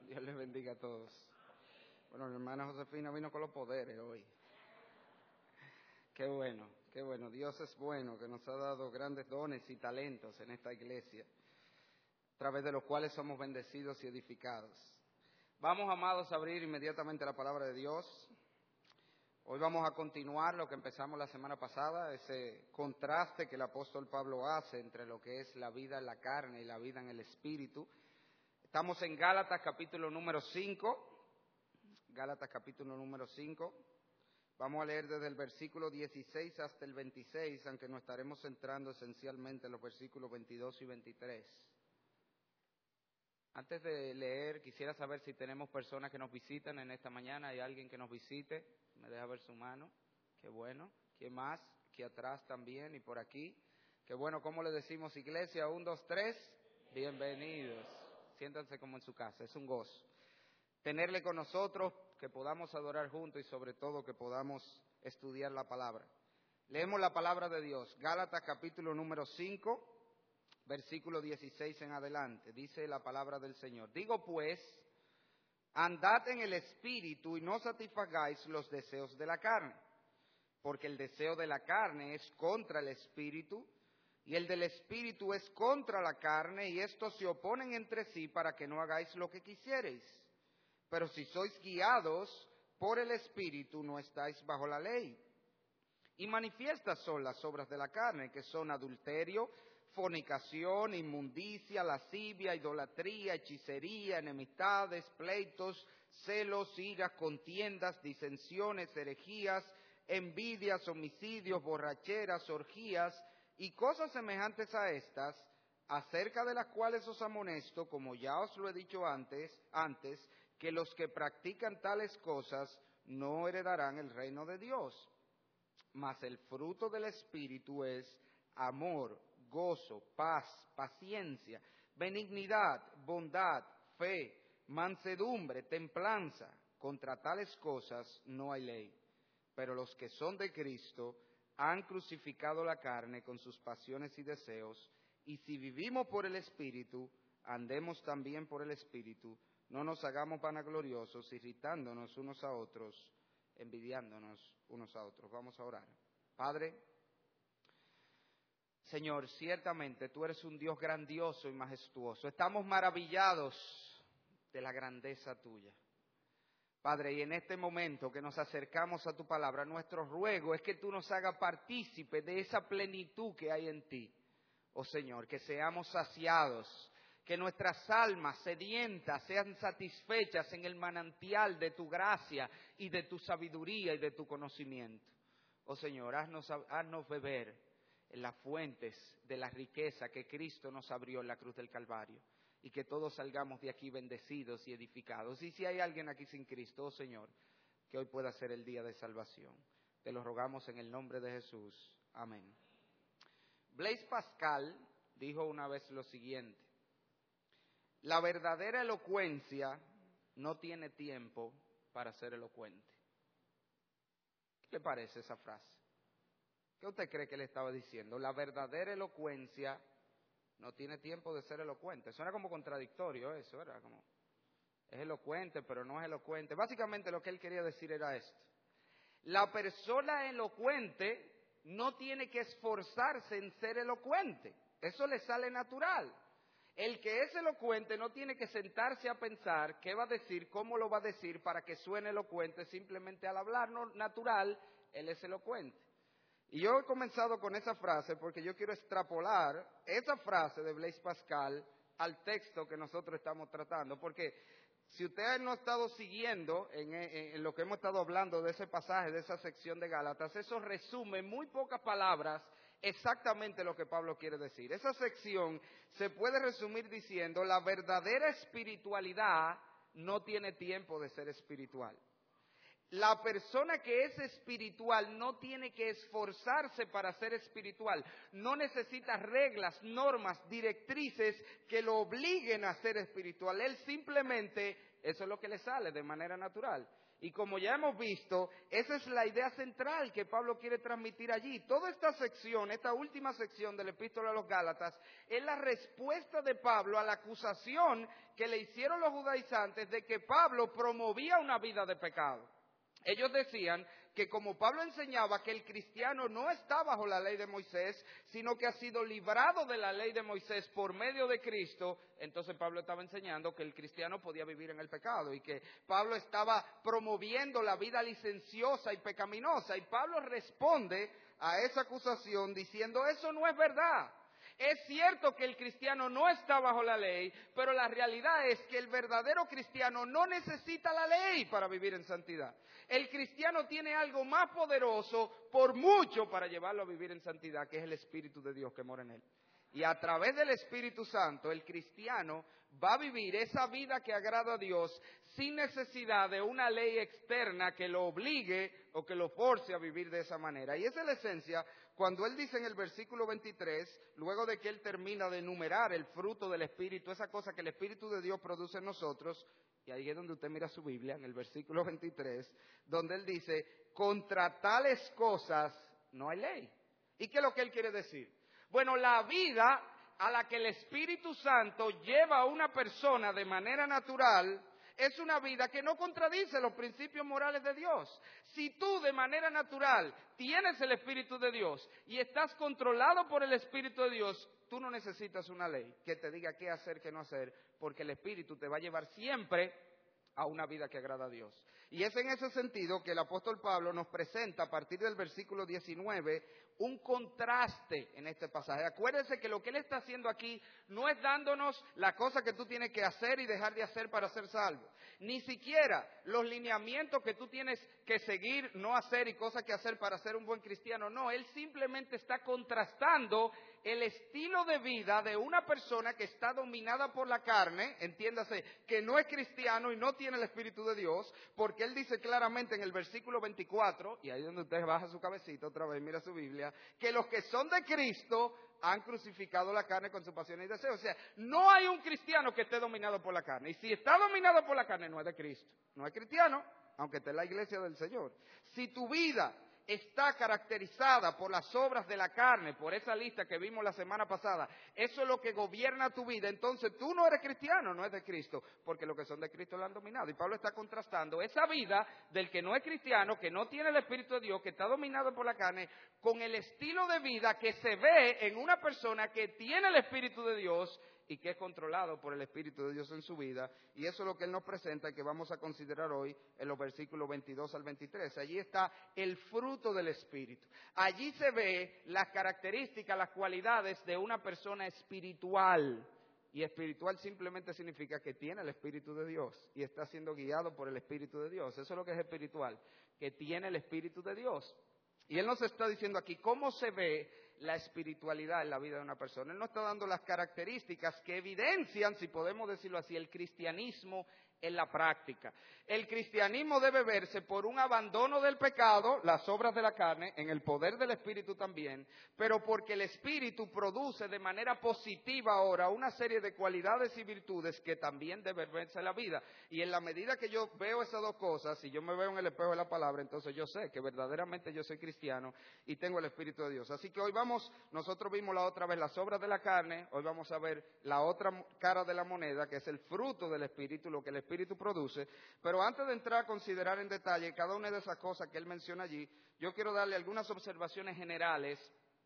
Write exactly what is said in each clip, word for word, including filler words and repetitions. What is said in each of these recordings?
Dios les bendiga a todos. Bueno, mi hermana Josefina vino con los poderes hoy. Qué bueno, qué bueno. Dios es bueno, que nos ha dado grandes dones y talentos en esta iglesia, a través de los cuales somos bendecidos y edificados. Vamos, amados, a abrir inmediatamente la palabra de Dios. Hoy vamos a continuar lo que empezamos la semana pasada, ese contraste que el apóstol Pablo hace entre lo que es la vida en la carne y la vida en el espíritu. Estamos en Gálatas capítulo número cinco, Gálatas capítulo número cinco. Vamos a leer desde el versículo dieciséis hasta el veintiséis, aunque nos estaremos centrando esencialmente en los versículos veintidós y veintitrés. Antes de leer, quisiera saber si tenemos personas que nos visitan en esta mañana. ¿Hay alguien que nos visite? Me deja ver su mano. Qué bueno. ¿Quién más? Aquí atrás también y por aquí. Qué bueno. ¿Cómo le decimos, iglesia? Un, dos, tres. Bienvenidos. Siéntanse como en su casa. Es un gozo tenerle con nosotros, que podamos adorar juntos y sobre todo que podamos estudiar la palabra. Leemos la palabra de Dios. Gálatas capítulo número cinco, versículo dieciséis en adelante. Dice la palabra del Señor. Digo pues, andad en el espíritu y no satisfagáis los deseos de la carne, porque el deseo de la carne es contra el espíritu y el del espíritu es contra la carne, y estos se oponen entre sí para que no hagáis lo que quisierais. Pero si sois guiados por el espíritu, no estáis bajo la ley. Y manifiestas son las obras de la carne, que son adulterio, fornicación, inmundicia, lascivia, idolatría, hechicería, enemistades, pleitos, celos, iras, contiendas, disensiones, herejías, envidias, homicidios, borracheras, orgías y cosas semejantes a estas, acerca de las cuales os amonesto, como ya os lo he dicho antes, antes, que los que practican tales cosas no heredarán el reino de Dios. Mas el fruto del Espíritu es amor, gozo, paz, paciencia, benignidad, bondad, fe, mansedumbre, templanza. Contra tales cosas no hay ley. Pero los que son de Cristo han crucificado la carne con sus pasiones y deseos, y si vivimos por el Espíritu, andemos también por el Espíritu. No nos hagamos vanagloriosos, irritándonos unos a otros, envidiándonos unos a otros. Vamos a orar. Padre, Señor, ciertamente tú eres un Dios grandioso y majestuoso. Estamos maravillados de la grandeza tuya. Padre, y en este momento que nos acercamos a tu palabra, nuestro ruego es que tú nos hagas partícipe de esa plenitud que hay en ti. Oh Señor, que seamos saciados, que nuestras almas sedientas sean satisfechas en el manantial de tu gracia y de tu sabiduría y de tu conocimiento. Oh Señor, haznos, haznos beber en las fuentes de la riqueza que Cristo nos abrió en la cruz del Calvario, y que todos salgamos de aquí bendecidos y edificados. Y si hay alguien aquí sin Cristo, oh Señor, que hoy pueda ser el día de salvación. Te lo rogamos en el nombre de Jesús. Amén. Blaise Pascal dijo una vez lo siguiente: la verdadera elocuencia no tiene tiempo para ser elocuente. ¿Qué le parece esa frase? ¿Qué usted cree que le estaba diciendo? La verdadera elocuencia no tiene tiempo de ser elocuente. Suena como contradictorio eso, ¿verdad? Como, es elocuente, pero no es elocuente. Básicamente lo que él quería decir era esto: la persona elocuente no tiene que esforzarse en ser elocuente. Eso le sale natural. El que es elocuente no tiene que sentarse a pensar qué va a decir, cómo lo va a decir para que suene elocuente. Simplemente al hablar no, natural, él es elocuente. Y yo he comenzado con esa frase porque yo quiero extrapolar esa frase de Blaise Pascal al texto que nosotros estamos tratando. Porque si usted no ha estado siguiendo en, en, en lo que hemos estado hablando de ese pasaje, de esa sección de Gálatas, eso resume en muy pocas palabras exactamente lo que Pablo quiere decir. Esa sección se puede resumir diciendo: la verdadera espiritualidad no tiene tiempo de ser espiritual. La persona que es espiritual no tiene que esforzarse para ser espiritual. No necesita reglas, normas, directrices que lo obliguen a ser espiritual. Él simplemente, eso es lo que le sale de manera natural. Y como ya hemos visto, esa es la idea central que Pablo quiere transmitir allí. Toda esta sección, esta última sección del Epístola a los Gálatas, es la respuesta de Pablo a la acusación que le hicieron los judaizantes de que Pablo promovía una vida de pecado. Ellos decían que como Pablo enseñaba que el cristiano no está bajo la ley de Moisés, sino que ha sido librado de la ley de Moisés por medio de Cristo, entonces Pablo estaba enseñando que el cristiano podía vivir en el pecado y que Pablo estaba promoviendo la vida licenciosa y pecaminosa. Y Pablo responde a esa acusación diciendo, eso no es verdad. Es cierto que el cristiano no está bajo la ley, pero la realidad es que el verdadero cristiano no necesita la ley para vivir en santidad. El cristiano tiene algo más poderoso por mucho para llevarlo a vivir en santidad, que es el Espíritu de Dios que mora en él. Y a través del Espíritu Santo, el cristiano va a vivir esa vida que agrada a Dios sin necesidad de una ley externa que lo obligue o que lo force a vivir de esa manera. Y esa es la esencia cuando él dice en el versículo veintitrés, luego de que él termina de enumerar el fruto del Espíritu, esa cosa que el Espíritu de Dios produce en nosotros, y ahí es donde usted mira su Biblia, en el versículo veintitrés, donde él dice, contra tales cosas no hay ley. ¿Y qué es lo que él quiere decir? Bueno, la vida a la que el Espíritu Santo lleva a una persona de manera natural es una vida que no contradice los principios morales de Dios. Si tú de manera natural tienes el Espíritu de Dios y estás controlado por el Espíritu de Dios, tú no necesitas una ley que te diga qué hacer, qué no hacer, porque el Espíritu te va a llevar siempre a una vida que agrada a Dios. Y es en ese sentido que el apóstol Pablo nos presenta a partir del versículo diecinueve un contraste en este pasaje. Acuérdense que lo que él está haciendo aquí no es dándonos la cosa que tú tienes que hacer y dejar de hacer para ser salvo. Ni siquiera los lineamientos que tú tienes que seguir, no hacer y cosas que hacer para ser un buen cristiano. No, él simplemente está contrastando el estilo de vida de una persona que está dominada por la carne, entiéndase, que no es cristiano y no tiene el Espíritu de Dios, porque él dice claramente en el versículo veinticuatro, y ahí donde usted baja su cabecita otra vez, mira su Biblia, que los que son de Cristo han crucificado la carne con sus pasiones y deseos. O sea, no hay un cristiano que esté dominado por la carne. Y si está dominado por la carne, no es de Cristo. No es cristiano, aunque esté en la iglesia del Señor. Si tu vida está caracterizada por las obras de la carne, por esa lista que vimos la semana pasada, eso es lo que gobierna tu vida, entonces tú no eres cristiano, no es de Cristo, porque los que son de Cristo lo han dominado. Y Pablo está contrastando esa vida del que no es cristiano, que no tiene el Espíritu de Dios, que está dominado por la carne, con el estilo de vida que se ve en una persona que tiene el Espíritu de Dios y que es controlado por el Espíritu de Dios en su vida. Y eso es lo que él nos presenta y que vamos a considerar hoy en los versículos veintidós al veintitrés. Allí está el fruto del Espíritu. Allí se ve las características, las cualidades de una persona espiritual. Y espiritual simplemente significa que tiene el Espíritu de Dios y está siendo guiado por el Espíritu de Dios. Eso es lo que es espiritual, que tiene el Espíritu de Dios. Y él nos está diciendo aquí cómo se ve la espiritualidad en la vida de una persona. Él nos está dando las características que evidencian, si podemos decirlo así, el cristianismo en la práctica. El cristianismo debe verse por un abandono del pecado, las obras de la carne, en el poder del Espíritu también, pero porque el Espíritu produce de manera positiva ahora una serie de cualidades y virtudes que también deben verse en la vida. Y en la medida que yo veo esas dos cosas, si yo me veo en el espejo de la palabra, entonces yo sé que verdaderamente yo soy cristiano y tengo el Espíritu de Dios. Así que hoy vamos, nosotros vimos la otra vez las obras de la carne, hoy vamos a ver la otra cara de la moneda, que es el fruto del Espíritu, lo que el Espíritu produce. Pero antes de entrar a considerar en detalle cada una de esas cosas que él menciona allí, yo quiero darle algunas observaciones generales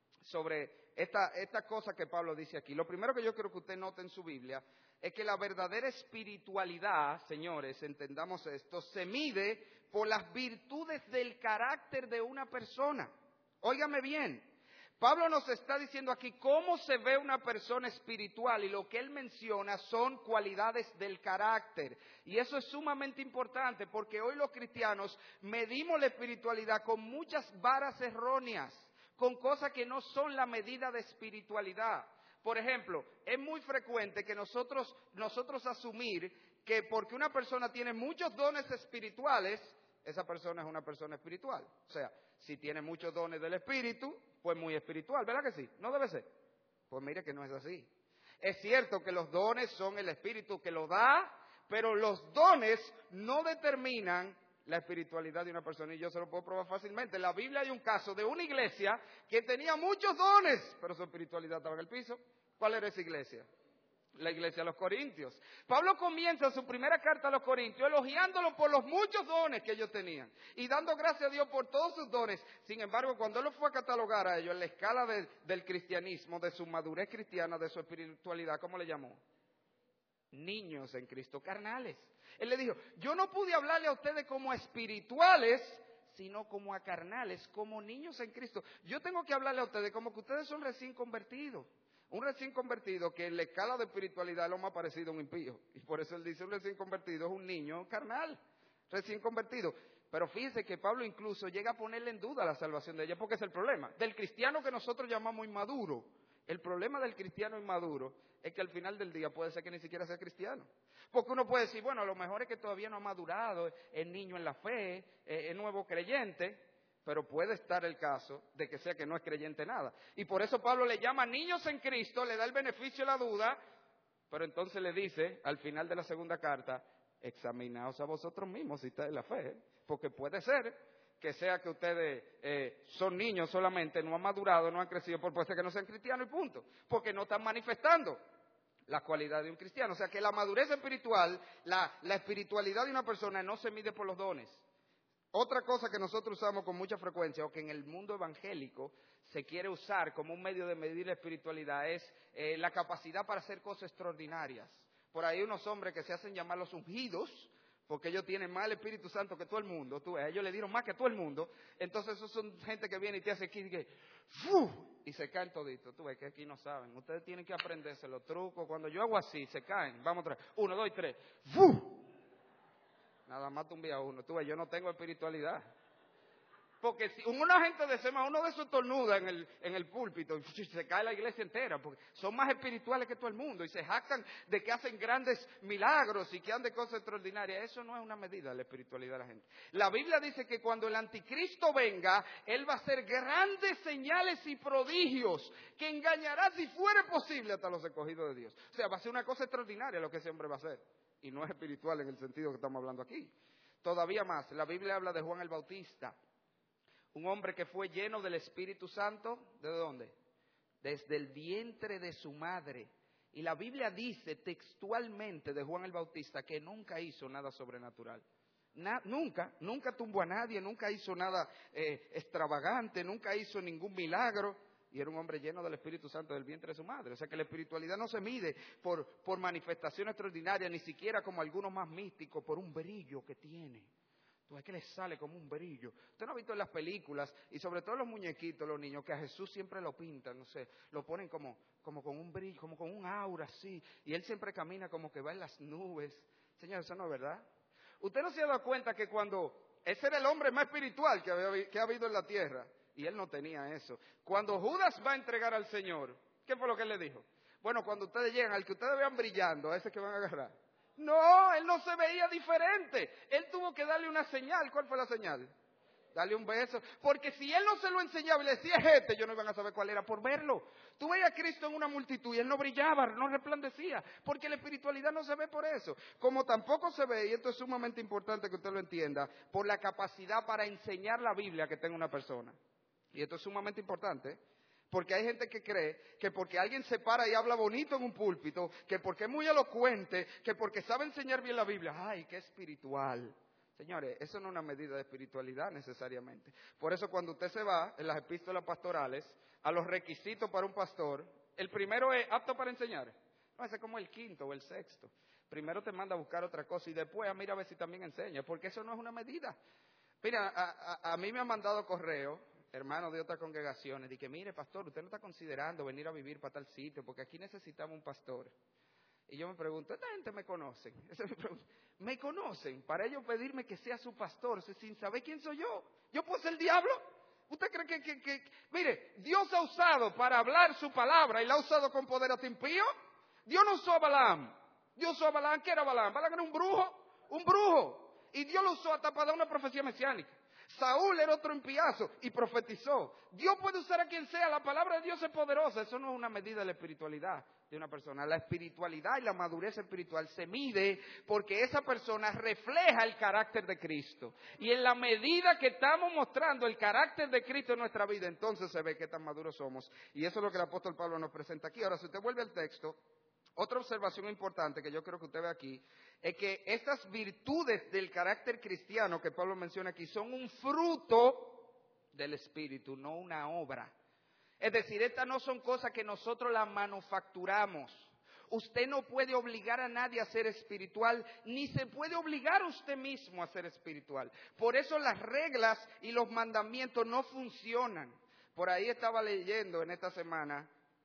sobre esta, esta cosa que Pablo dice aquí. Lo primero que yo quiero que usted note en su Biblia es que la verdadera espiritualidad, señores, entendamos esto, se mide por las virtudes del carácter de una persona. Óigame bien. Pablo nos está diciendo aquí cómo se ve una persona espiritual y lo que él menciona son cualidades del carácter. Y eso es sumamente importante porque hoy los cristianos medimos la espiritualidad con muchas varas erróneas, con cosas que no son la medida de espiritualidad. Por ejemplo, es muy frecuente que nosotros, nosotros asumir que porque una persona tiene muchos dones espirituales, esa persona es una persona espiritual. O sea, si tiene muchos dones del Espíritu, pues muy espiritual, ¿verdad que sí? ¿No debe ser? Pues mire que no es así. Es cierto que los dones son el Espíritu que lo da, pero los dones no determinan la espiritualidad de una persona, y yo se lo puedo probar fácilmente. En la Biblia hay un caso de una iglesia que tenía muchos dones, pero su espiritualidad estaba en el piso. ¿Cuál era esa iglesia? La iglesia de los Corintios. Pablo comienza su primera carta a los Corintios elogiándolos por los muchos dones que ellos tenían y dando gracias a Dios por todos sus dones. Sin embargo, cuando él los fue a catalogar a ellos en la escala de, del cristianismo, de su madurez cristiana, de su espiritualidad, ¿cómo le llamó? Niños en Cristo, carnales. Él le dijo, yo no pude hablarle a ustedes como espirituales, sino como a carnales, como niños en Cristo. Yo tengo que hablarle a ustedes como que ustedes son recién convertidos. Un recién convertido que en la escala de espiritualidad es lo más parecido a un impío. Y por eso él dice, un recién convertido es un niño carnal, recién convertido. Pero fíjense que Pablo incluso llega a ponerle en duda la salvación de ella, porque es el problema. Del cristiano que nosotros llamamos inmaduro, el problema del cristiano inmaduro es que al final del día puede ser que ni siquiera sea cristiano. Porque uno puede decir, bueno, a lo mejor es que todavía no ha madurado, es niño en la fe, es nuevo creyente, pero puede estar el caso de que sea que no es creyente nada. Y por eso Pablo le llama niños en Cristo, le da el beneficio de la duda, pero entonces le dice, al final de la segunda carta, examinaos a vosotros mismos si estáis en la fe, porque puede ser que sea que ustedes eh, son niños solamente, no han madurado, no han crecido, por puede ser que no sean cristianos y punto, porque no están manifestando la cualidad de un cristiano. O sea que la madurez espiritual, la, la espiritualidad de una persona no se mide por los dones. Otra cosa que nosotros usamos con mucha frecuencia, o que en el mundo evangélico se quiere usar como un medio de medir la espiritualidad, es eh, la capacidad para hacer cosas extraordinarias. Por ahí unos hombres que se hacen llamar los ungidos, porque ellos tienen más el Espíritu Santo que todo el mundo, tú ves, ellos le dieron más que todo el mundo, entonces esos son gente que viene y te hace aquí y que, ¡fu! Y se caen toditos, tú ves que aquí no saben, ustedes tienen que aprenderse los trucos, cuando yo hago así, se caen, vamos otra vez, uno, dos y tres, ¡fu! Nada más tumbé a uno, tú ves, yo no tengo espiritualidad. Porque si una gente de sema, uno de esos estornuda en el, en el púlpito y se cae la iglesia entera, porque son más espirituales que todo el mundo y se jactan de que hacen grandes milagros y que hacen cosas extraordinarias. Eso no es una medida de la espiritualidad de la gente. La Biblia dice que cuando el anticristo venga, él va a hacer grandes señales y prodigios que engañará, si fuere posible, hasta los escogidos de Dios. O sea, va a ser una cosa extraordinaria lo que ese hombre va a hacer. Y no es espiritual en el sentido que estamos hablando aquí. Todavía más, la Biblia habla de Juan el Bautista. Un hombre que fue lleno del Espíritu Santo, ¿de dónde? Desde el vientre de su madre. Y la Biblia dice textualmente de Juan el Bautista que nunca hizo nada sobrenatural. Na, nunca, nunca tumbó a nadie, nunca hizo nada eh, extravagante, nunca hizo ningún milagro. Y era un hombre lleno del Espíritu Santo del vientre de su madre. O sea que la espiritualidad no se mide por, por manifestaciones extraordinarias, ni siquiera como algunos más místicos, por un brillo que tiene. Es que les sale como un brillo. Usted no ha visto en las películas, y sobre todo los muñequitos, los niños, que a Jesús siempre lo pintan, no sé, lo ponen como, como con un brillo, como con un aura así, y él siempre camina como que va en las nubes. Señor, eso no es verdad. Usted no se ha dado cuenta que cuando, ese era el hombre más espiritual que, había, que ha habido en la tierra, y él no tenía eso. Cuando Judas va a entregar al Señor, ¿qué fue lo que él le dijo? Bueno, cuando ustedes llegan, al que ustedes vean brillando, a ese que van a agarrar. No, él no se veía diferente. Él tuvo que darle una señal. ¿Cuál fue la señal? Darle un beso. Porque si él no se lo enseñaba y le decía este, ellos no iban a saber cuál era por verlo. Tú veías a Cristo en una multitud y él no brillaba, no resplandecía. Porque la espiritualidad no se ve por eso. Como tampoco se ve, y esto es sumamente importante que usted lo entienda, por la capacidad para enseñar la Biblia que tenga una persona. Y esto es sumamente importante. Porque hay gente que cree que porque alguien se para y habla bonito en un púlpito, que porque es muy elocuente, que porque sabe enseñar bien la Biblia, ¡ay, qué espiritual! Señores, eso no es una medida de espiritualidad necesariamente. Por eso cuando usted se va en las epístolas pastorales a los requisitos para un pastor, el primero es apto para enseñar. No, ese es como el quinto o el sexto. Primero te manda a buscar otra cosa y después a mira a ver si también enseña, porque eso no es una medida. Mira, a, a, a mí me han mandado correo hermanos de otras congregaciones, de que mire pastor, usted no está considerando venir a vivir para tal sitio, porque aquí necesitamos un pastor. Y yo me pregunto, ¿esta gente me conocen? Esa es mi pregunta. ¿Me conocen? Para ellos pedirme que sea su pastor, sin saber quién soy yo. ¿Yo puedo ser el diablo? ¿Usted cree que, que, que, mire, Dios ha usado para hablar su palabra y la ha usado con poder a tu impío? Dios no usó a Balaam. Dios usó a Balaam. ¿Qué era Balaam? Balaam era un brujo, un brujo. Y Dios lo usó hasta para dar una profecía mesiánica. Saúl era otro impiazo y profetizó. Dios puede usar a quien sea, la palabra de Dios es poderosa. Eso no es una medida de la espiritualidad de una persona. La espiritualidad y la madurez espiritual se mide porque esa persona refleja el carácter de Cristo. Y en la medida que estamos mostrando el carácter de Cristo en nuestra vida, entonces se ve qué tan maduros somos. Y eso es lo que el apóstol Pablo nos presenta aquí. Ahora, si usted vuelve al texto, otra observación importante que yo creo que usted ve aquí es que estas virtudes del carácter cristiano que Pablo menciona aquí son un fruto del Espíritu, no una obra. Es decir, estas no son cosas que nosotros las manufacturamos. Usted no puede obligar a nadie a ser espiritual, ni se puede obligar a usted mismo a ser espiritual. Por eso las reglas y los mandamientos no funcionan. Por ahí estaba leyendo en esta semana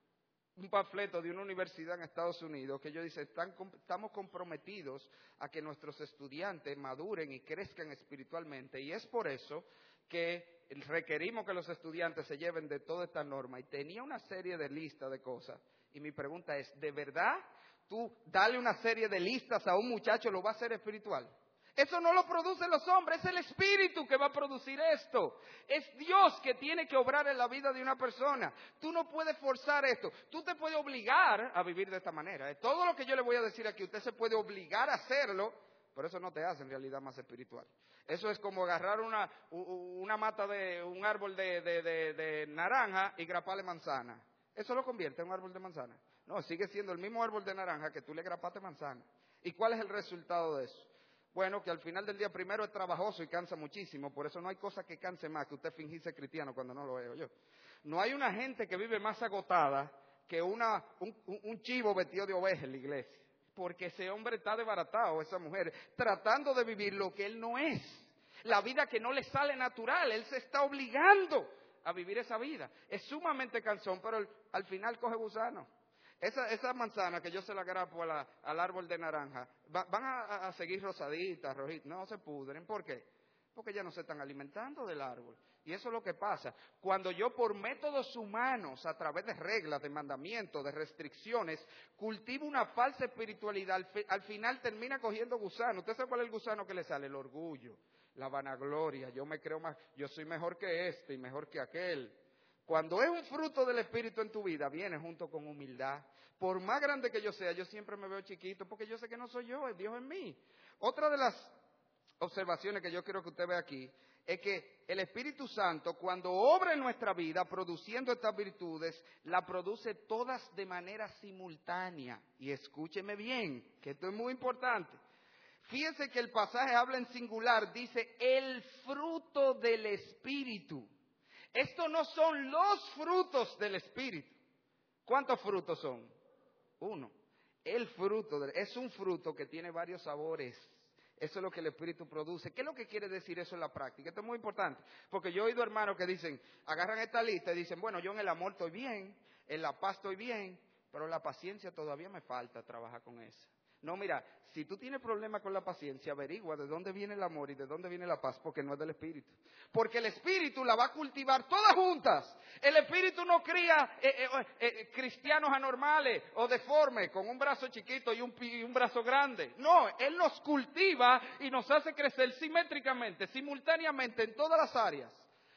un panfleto de una universidad en Estados Unidos que ellos dicen, Están, estamos comprometidos a que nuestros estudiantes maduren y crezcan espiritualmente. Y es por eso que requerimos que los estudiantes se lleven de toda esta norma. Y tenía una serie de listas de cosas. Y mi pregunta es, ¿de verdad tú darle una serie de listas a un muchacho lo va a hacer espiritual? Eso no lo producen los hombres, es el Espíritu que va a producir esto. Es Dios que tiene que obrar en la vida de una persona. Tú no puedes forzar esto. Tú te puedes obligar a vivir de esta manera. Todo lo que yo le voy a decir aquí, usted se puede obligar a hacerlo, pero eso no te hace en realidad más espiritual. Eso es como agarrar una, una mata de un árbol de, de, de, de naranja y graparle manzana. ¿Eso lo convierte en un árbol de manzana? No, sigue siendo el mismo árbol de naranja que tú le grapaste manzana. ¿Y cuál es el resultado de eso? Bueno, que al final del día primero es trabajoso y cansa muchísimo, por eso no hay cosa que canse más que usted fingirse cristiano cuando no lo veo yo. No hay una gente que vive más agotada que una, un, un chivo vestido de oveja en la iglesia, porque ese hombre está desbaratado, esa mujer, tratando de vivir lo que él no es, la vida que no le sale natural, él se está obligando a vivir esa vida. Es sumamente cansón, pero el, al final coge gusano. Esa, esa manzana que yo se la grapo a la, al árbol de naranja, va, van a, a seguir rosaditas, rojitas, no se pudren. ¿Por qué? Porque ya no se están alimentando del árbol. Y eso es lo que pasa. Cuando yo por métodos humanos, a través de reglas, de mandamientos, de restricciones, cultivo una falsa espiritualidad, al, fi, al final termina cogiendo gusano. ¿Usted sabe cuál es el gusano que le sale? El orgullo, la vanagloria. Yo me creo más, yo soy mejor que este y mejor que aquel. Cuando es un fruto del Espíritu en tu vida, viene junto con humildad. Por más grande que yo sea, yo siempre me veo chiquito porque yo sé que no soy yo, es Dios en mí. Otra de las observaciones que yo quiero que usted vea aquí es que el Espíritu Santo, cuando obra en nuestra vida produciendo estas virtudes, la produce todas de manera simultánea. Y escúcheme bien, que esto es muy importante. Fíjense que el pasaje habla en singular, dice el fruto del Espíritu. Estos no son los frutos del Espíritu. ¿Cuántos frutos son? Uno. El fruto, de, es un fruto que tiene varios sabores. Eso es lo que el Espíritu produce. ¿Qué es lo que quiere decir eso en la práctica? Esto es muy importante. Porque yo he oído hermanos que dicen, agarran esta lista y dicen, bueno, yo en el amor estoy bien, en la paz estoy bien, pero la paciencia todavía me falta trabajar con esa. No, mira, si tú tienes problemas con la paciencia, averigua de dónde viene el amor y de dónde viene la paz, porque no es del Espíritu. Porque el Espíritu la va a cultivar todas juntas. El Espíritu no cría eh, eh, eh, cristianos anormales o deformes, con un brazo chiquito y un, y un brazo grande. No, Él nos cultiva y nos hace crecer simétricamente, simultáneamente en todas las áreas.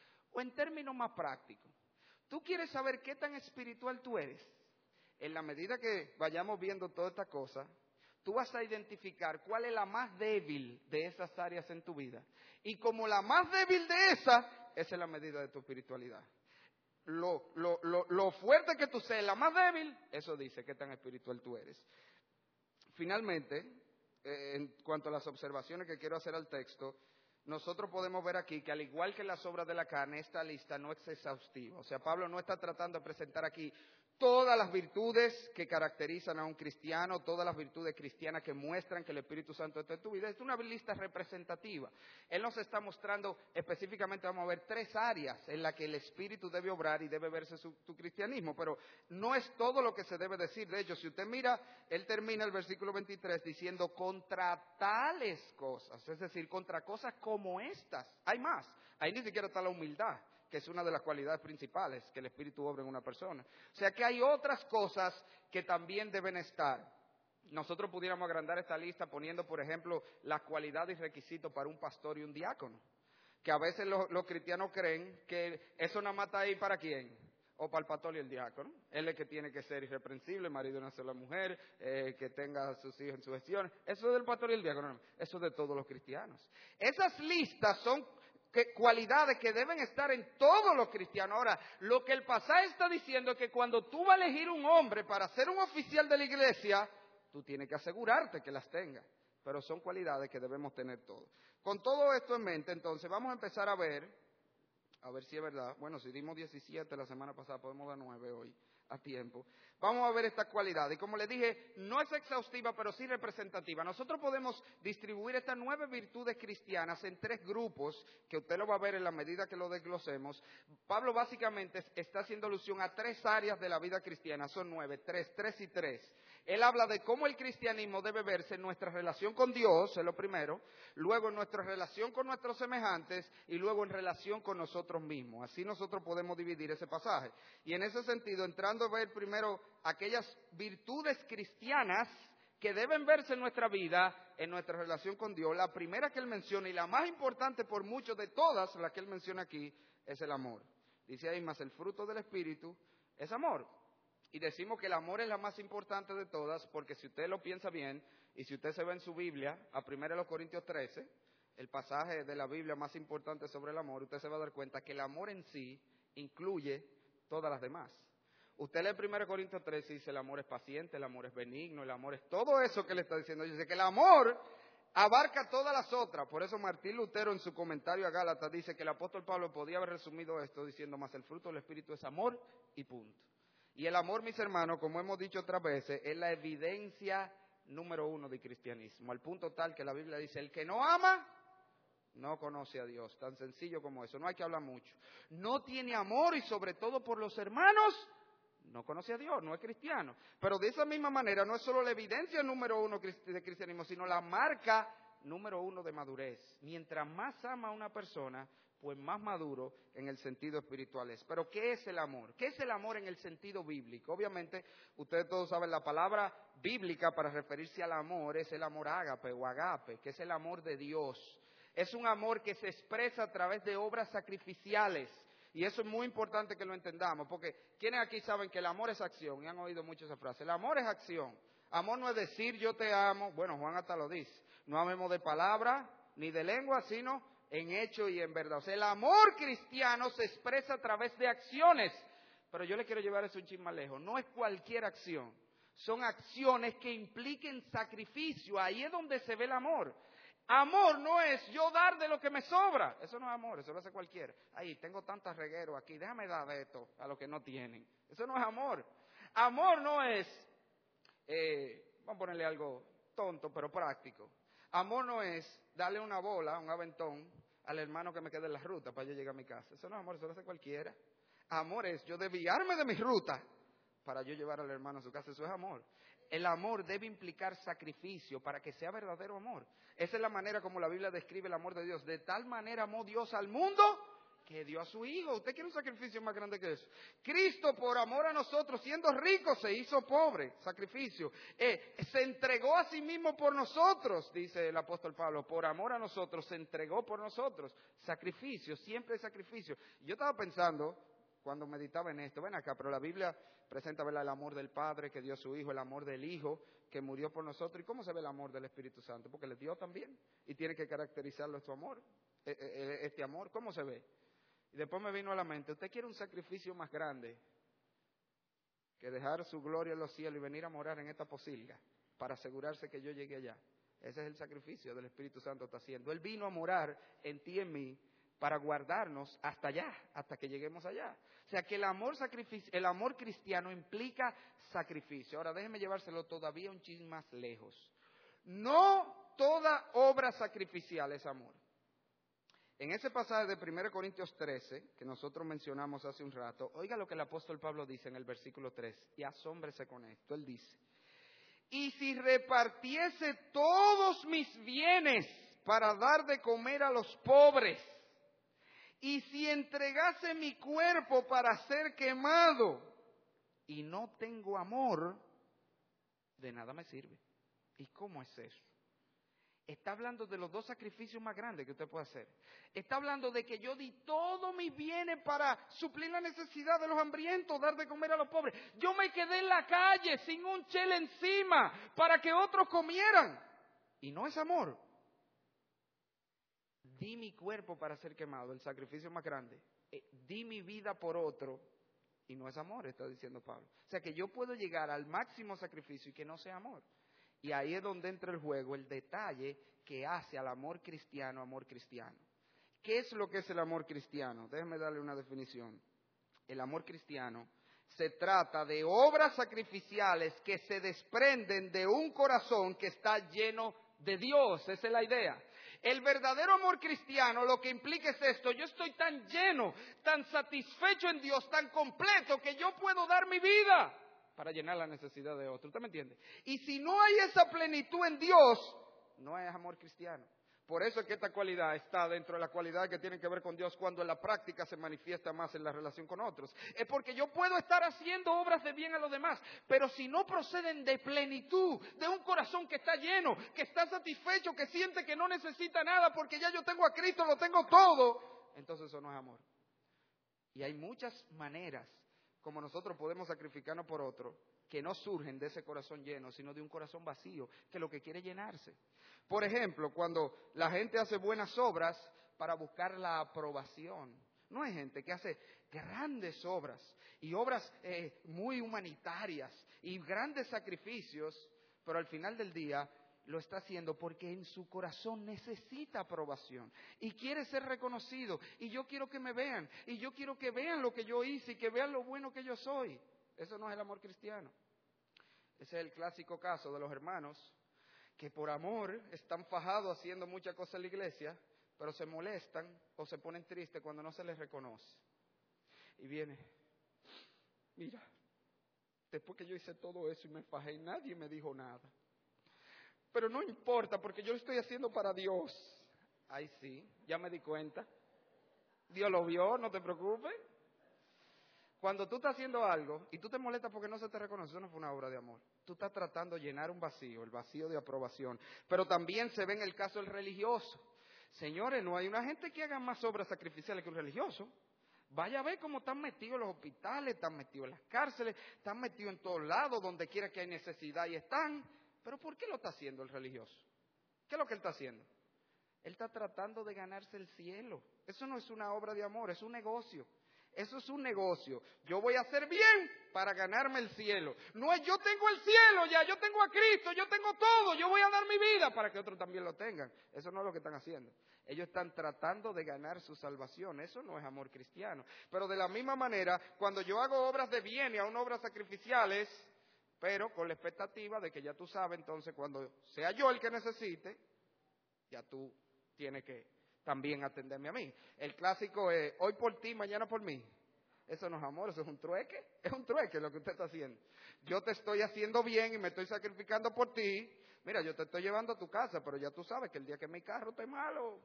O en términos más prácticos, ¿tú quieres saber qué tan espiritual tú eres? En la medida que vayamos viendo toda esta cosa, tú vas a identificar cuál es la más débil de esas áreas en tu vida. Y como la más débil de esa, esa es la medida de tu espiritualidad. Lo, lo, lo, lo fuerte que tú seas, la más débil, eso dice qué tan espiritual tú eres. Finalmente, eh, en cuanto a las observaciones que quiero hacer al texto, nosotros podemos ver aquí que al igual que las obras de la carne, esta lista no es exhaustiva. O sea, Pablo no está tratando de presentar aquí todas las virtudes que caracterizan a un cristiano, todas las virtudes cristianas que muestran que el Espíritu Santo está en tu vida. Es una lista representativa. Él nos está mostrando específicamente, vamos a ver, tres áreas en las que el Espíritu debe obrar y debe verse su, tu cristianismo. Pero no es todo lo que se debe decir. De hecho, si usted mira, él termina el versículo veintitrés diciendo contra tales cosas, es decir, contra cosas como estas. Hay más. Ahí ni siquiera está la humildad, que es una de las cualidades principales que el Espíritu obra en una persona. O sea que hay otras cosas que también deben estar. nosotros pudiéramos agrandar esta lista poniendo, por ejemplo, las cualidades y requisitos para un pastor y un diácono. Que a veces los, los cristianos creen que eso nada más está ahí para quién, o para el pastor y el diácono. Él es el que tiene que ser irreprensible, marido de una sola mujer, eh, que tenga a sus hijos en su gestión. Eso es del pastor y el diácono, no, eso es de todos los cristianos. Esas listas son que, cualidades que deben estar en todos los cristianos. Ahora, lo que el pasaje está diciendo es que cuando tú vas a elegir un hombre para ser un oficial de la iglesia, tú tienes que asegurarte que las tenga. Pero son cualidades que debemos tener todos. Con todo esto en mente, entonces, vamos a empezar a ver, a ver si es verdad. Bueno, si dimos diecisiete la semana pasada, podemos dar nueve hoy, a tiempo. Vamos a ver estas cualidades. Y como les dije, no es exhaustiva, pero sí representativa. Nosotros podemos distribuir estas nueve virtudes cristianas en tres grupos, que usted lo va a ver en la medida que lo desglosemos. Pablo básicamente está haciendo alusión a tres áreas de la vida cristiana. Son nueve, tres, tres y tres. Él habla de cómo el cristianismo debe verse en nuestra relación con Dios, es lo primero, luego en nuestra relación con nuestros semejantes y luego en relación con nosotros mismos. Así nosotros podemos dividir ese pasaje. Y en ese sentido, entrando a ver primero aquellas virtudes cristianas que deben verse en nuestra vida, en nuestra relación con Dios, la primera que él menciona y la más importante por mucho de todas las que él menciona aquí es el amor. Dice ahí, más el fruto del Espíritu es amor. Y decimos que el amor es la más importante de todas, porque si usted lo piensa bien, y si usted se ve en su Biblia, a primero de Corintios trece, el pasaje de la Biblia más importante sobre el amor, usted se va a dar cuenta que el amor en sí incluye todas las demás. Usted lee primero de Corintios trece y dice el amor es paciente, el amor es benigno, el amor es todo eso que le está diciendo. Dice que el amor abarca todas las otras. Por eso Martín Lutero en su comentario a Gálatas dice que el apóstol Pablo podía haber resumido esto diciendo más el fruto del Espíritu es amor y punto. Y el amor, mis hermanos, como hemos dicho otras veces, es la evidencia número uno del cristianismo. Al punto tal que la Biblia dice, el que no ama, no conoce a Dios. Tan sencillo como eso, no hay que hablar mucho. No tiene amor y sobre todo por los hermanos, no conoce a Dios, no es cristiano. Pero de esa misma manera, no es solo la evidencia número uno del cristianismo, sino la marca número uno de madurez. Mientras más ama a una persona, pues más maduro en el sentido espiritual es. Pero ¿qué es el amor? ¿Qué es el amor en el sentido bíblico? Obviamente, ustedes todos saben, la palabra bíblica para referirse al amor es el amor ágape o agape, que es el amor de Dios. Es un amor que se expresa a través de obras sacrificiales. Y eso es muy importante que lo entendamos, porque ¿quiénes aquí saben que el amor es acción? Y han oído mucho esa frase. El amor es acción. Amor no es decir yo te amo. Bueno, Juan hasta lo dice. No amemos de palabra ni de lengua, sino en hecho y en verdad. O sea, el amor cristiano se expresa a través de acciones. Pero yo le quiero llevar eso un chin más lejos. No es cualquier acción. Son acciones que impliquen sacrificio. Ahí es donde se ve el amor. Amor no es yo dar de lo que me sobra. Eso no es amor, eso lo hace cualquiera. Ahí, tengo tantos regueros aquí, déjame dar de esto a los que no tienen. Eso no es amor. Amor no es, eh, vamos a ponerle algo tonto pero práctico. Amor no es darle una bola, un aventón, al hermano que me quede en la ruta para yo llegar a mi casa. Eso no es amor, eso lo hace cualquiera. Amor es yo desviarme de mi ruta para yo llevar al hermano a su casa. Eso es amor. El amor debe implicar sacrificio para que sea verdadero amor. Esa es la manera como la Biblia describe el amor de Dios. De tal manera amó Dios al mundo que dio a su Hijo. ¿Usted quiere un sacrificio más grande que eso? Cristo, por amor a nosotros, siendo rico, se hizo pobre. Sacrificio. Eh, se entregó a sí mismo por nosotros, dice el apóstol Pablo. Por amor a nosotros, se entregó por nosotros. Sacrificio, siempre es sacrificio. Yo estaba pensando, cuando meditaba en esto, ven acá, pero la Biblia presenta, ¿verdad?, el amor del Padre que dio a su Hijo, el amor del Hijo que murió por nosotros. ¿Y cómo se ve el amor del Espíritu Santo? Porque le dio también y tiene que caracterizarlo este amor. Este amor, ¿cómo se ve? Y después me vino a la mente, ¿usted quiere un sacrificio más grande que dejar su gloria en los cielos y venir a morar en esta posilga para asegurarse que yo llegue allá? Ese es el sacrificio del Espíritu Santo está haciendo. Él vino a morar en ti y en mí para guardarnos hasta allá, hasta que lleguemos allá. O sea que el amor sacrificio, el amor cristiano implica sacrificio. Ahora déjenme llevárselo todavía un chin más lejos. No toda obra sacrificial es amor. En ese pasaje de primero Corintios trece, que nosotros mencionamos hace un rato, oiga lo que el apóstol Pablo dice en el versículo tres, y asómbrese con esto. Él dice, y si repartiese todos mis bienes para dar de comer a los pobres, y si entregase mi cuerpo para ser quemado y no tengo amor, de nada me sirve. ¿Y cómo es eso? Está hablando de los dos sacrificios más grandes que usted puede hacer. Está hablando de que yo di todos mis bienes para suplir la necesidad de los hambrientos, dar de comer a los pobres. Yo me quedé en la calle sin un chel encima para que otros comieran. Y no es amor. Di mi cuerpo para ser quemado, el sacrificio más grande. Eh, di mi vida por otro. Y no es amor, está diciendo Pablo. O sea que yo puedo llegar al máximo sacrificio y que no sea amor. Y ahí es donde entra el juego, el detalle que hace al amor cristiano, amor cristiano. ¿Qué es lo que es el amor cristiano? Déjenme darle una definición. El amor cristiano se trata de obras sacrificiales que se desprenden de un corazón que está lleno de Dios. Esa es la idea. El verdadero amor cristiano lo que implica es esto: yo estoy tan lleno, tan satisfecho en Dios, tan completo, que yo puedo dar mi vida para llenar la necesidad de otro. ¿Usted me entiende? Y si no hay esa plenitud en Dios, no es amor cristiano. Por eso es que esta cualidad está dentro de las cualidades que tienen que ver con Dios cuando en la práctica se manifiesta más en la relación con otros. Es porque yo puedo estar haciendo obras de bien a los demás, pero si no proceden de plenitud, de un corazón que está lleno, que está satisfecho, que siente que no necesita nada porque ya yo tengo a Cristo, lo tengo todo, entonces eso no es amor. Y hay muchas maneras como nosotros podemos sacrificarnos por otro, que no surgen de ese corazón lleno, sino de un corazón vacío, que lo que quiere llenarse. Por ejemplo, cuando la gente hace buenas obras para buscar la aprobación. No hay gente que hace grandes obras, y obras eh, muy humanitarias, y grandes sacrificios, pero al final del día lo está haciendo porque en su corazón necesita aprobación y quiere ser reconocido, y yo quiero que me vean, y yo quiero que vean lo que yo hice y que vean lo bueno que yo soy. Eso no es el amor cristiano. Ese es el clásico caso de los hermanos que por amor están fajados haciendo muchas cosas en la iglesia, pero se molestan o se ponen tristes cuando no se les reconoce. Y viene, mira, después que yo hice todo eso y me fajé y nadie me dijo nada. Pero no importa, porque yo lo estoy haciendo para Dios. Ay, sí, ya me di cuenta. Dios lo vio, no te preocupes. Cuando tú estás haciendo algo y tú te molestas porque no se te reconoce, eso no fue una obra de amor. Tú estás tratando de llenar un vacío, el vacío de aprobación. Pero también se ve en el caso del religioso. Señores, no hay una gente que haga más obras sacrificiales que un religioso. Vaya a ver cómo están metidos en los hospitales, están metidos en las cárceles, están metidos en todos lados, donde quiera que hay necesidad y están. ¿Pero por qué lo está haciendo el religioso? ¿Qué es lo que él está haciendo? Él está tratando de ganarse el cielo. Eso no es una obra de amor, es un negocio. Eso es un negocio. Yo voy a hacer bien para ganarme el cielo. No es yo tengo el cielo ya, yo tengo a Cristo, yo tengo todo, yo voy a dar mi vida para que otros también lo tengan. Eso no es lo que están haciendo. Ellos están tratando de ganar su salvación. Eso no es amor cristiano. Pero de la misma manera, cuando yo hago obras de bien y aún obras sacrificiales, pero con la expectativa de que ya tú sabes, entonces cuando sea yo el que necesite, ya tú tienes que también atenderme a mí. El clásico es, hoy por ti, mañana por mí. Eso no es amor, eso es un trueque. Es un trueque lo que usted está haciendo. Yo te estoy haciendo bien y me estoy sacrificando por ti. Mira, yo te estoy llevando a tu casa, pero ya tú sabes que el día que mi carro esté malo,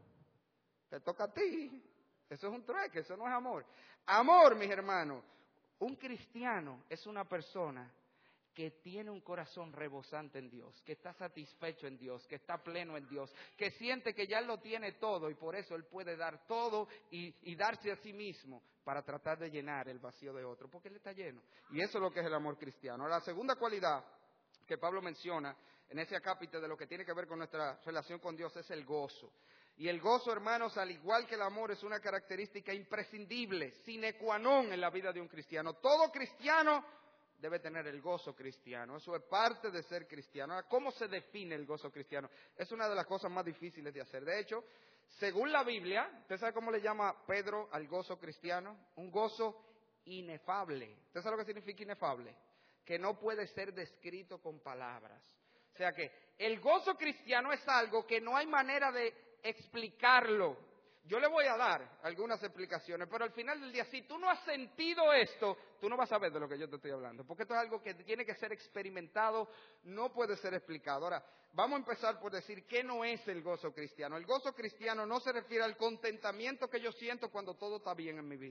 te toca a ti. Eso es un trueque, eso no es amor. Amor, mis hermanos, un cristiano es una persona que tiene un corazón rebosante en Dios, que está satisfecho en Dios, que está pleno en Dios, que siente que ya Él lo tiene todo y por eso Él puede dar todo y, y darse a sí mismo para tratar de llenar el vacío de otro, porque Él está lleno. Y eso es lo que es el amor cristiano. La segunda cualidad que Pablo menciona en ese acápite de lo que tiene que ver con nuestra relación con Dios es el gozo. Y el gozo, hermanos, al igual que el amor, es una característica imprescindible, sine qua non en la vida de un cristiano. Todo cristiano debe tener el gozo cristiano. Eso es parte de ser cristiano. Ahora, ¿cómo se define el gozo cristiano? Es una de las cosas más difíciles de hacer. De hecho, según la Biblia, ¿usted sabe cómo le llama Pedro al gozo cristiano? Un gozo inefable. ¿Usted sabe lo que significa inefable? Que no puede ser descrito con palabras. O sea que el gozo cristiano es algo que no hay manera de explicarlo. Yo le voy a dar algunas explicaciones, pero al final del día, si tú no has sentido esto, tú no vas a saber de lo que yo te estoy hablando, porque esto es algo que tiene que ser experimentado, no puede ser explicado. Ahora, vamos a empezar por decir qué no es el gozo cristiano. El gozo cristiano no se refiere al contentamiento que yo siento cuando todo está bien en mi vida.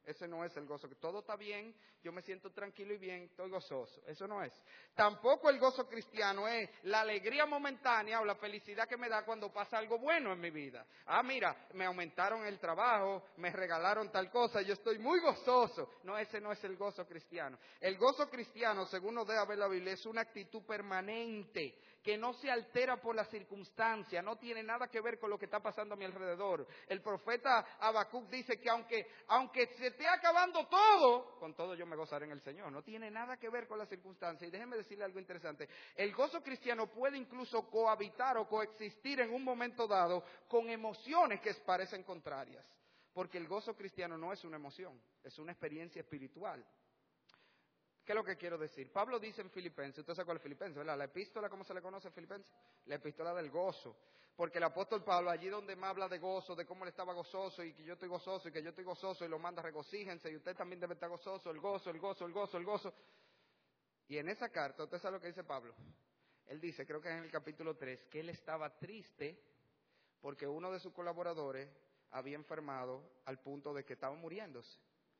Ese no es el gozo. Todo está bien, yo me siento tranquilo y bien, estoy gozoso. Eso no es. Tampoco el gozo cristiano es la alegría momentánea o la felicidad que me da cuando pasa algo bueno en mi vida. Ah, mira, me aumentaron el trabajo, me regalaron tal cosa, yo estoy muy gozoso. No, ese no es el gozo cristiano. El gozo cristiano, según nos deja ver la Biblia, es una actitud permanente que no se altera por las circunstancias, no tiene nada que ver con lo que está pasando a mi alrededor. El profeta Habacuc dice que aunque, aunque se esté acabando todo, con todo yo me gozaré en el Señor. No tiene nada que ver con las circunstancias. Y déjenme decirle algo interesante. El gozo cristiano puede incluso cohabitar o coexistir en un momento dado con emociones que parecen contrarias. Porque el gozo cristiano no es una emoción, es una experiencia espiritual. ¿Qué es lo que quiero decir? Pablo dice en Filipenses, usted sabe cuál es Filipenses, ¿verdad? La epístola, ¿cómo se le conoce en Filipenses? La epístola del gozo. Porque el apóstol Pablo, allí donde me habla de gozo, de cómo él estaba gozoso y que yo estoy gozoso y que yo estoy gozoso y lo manda regocíjense y usted también debe estar gozoso, el gozo, el gozo, el gozo, el gozo. Y en esa carta, usted sabe lo que dice Pablo. Él dice, creo que es en el capítulo tres, que él estaba triste porque uno de sus colaboradores había enfermado al punto de que estaba muriéndose.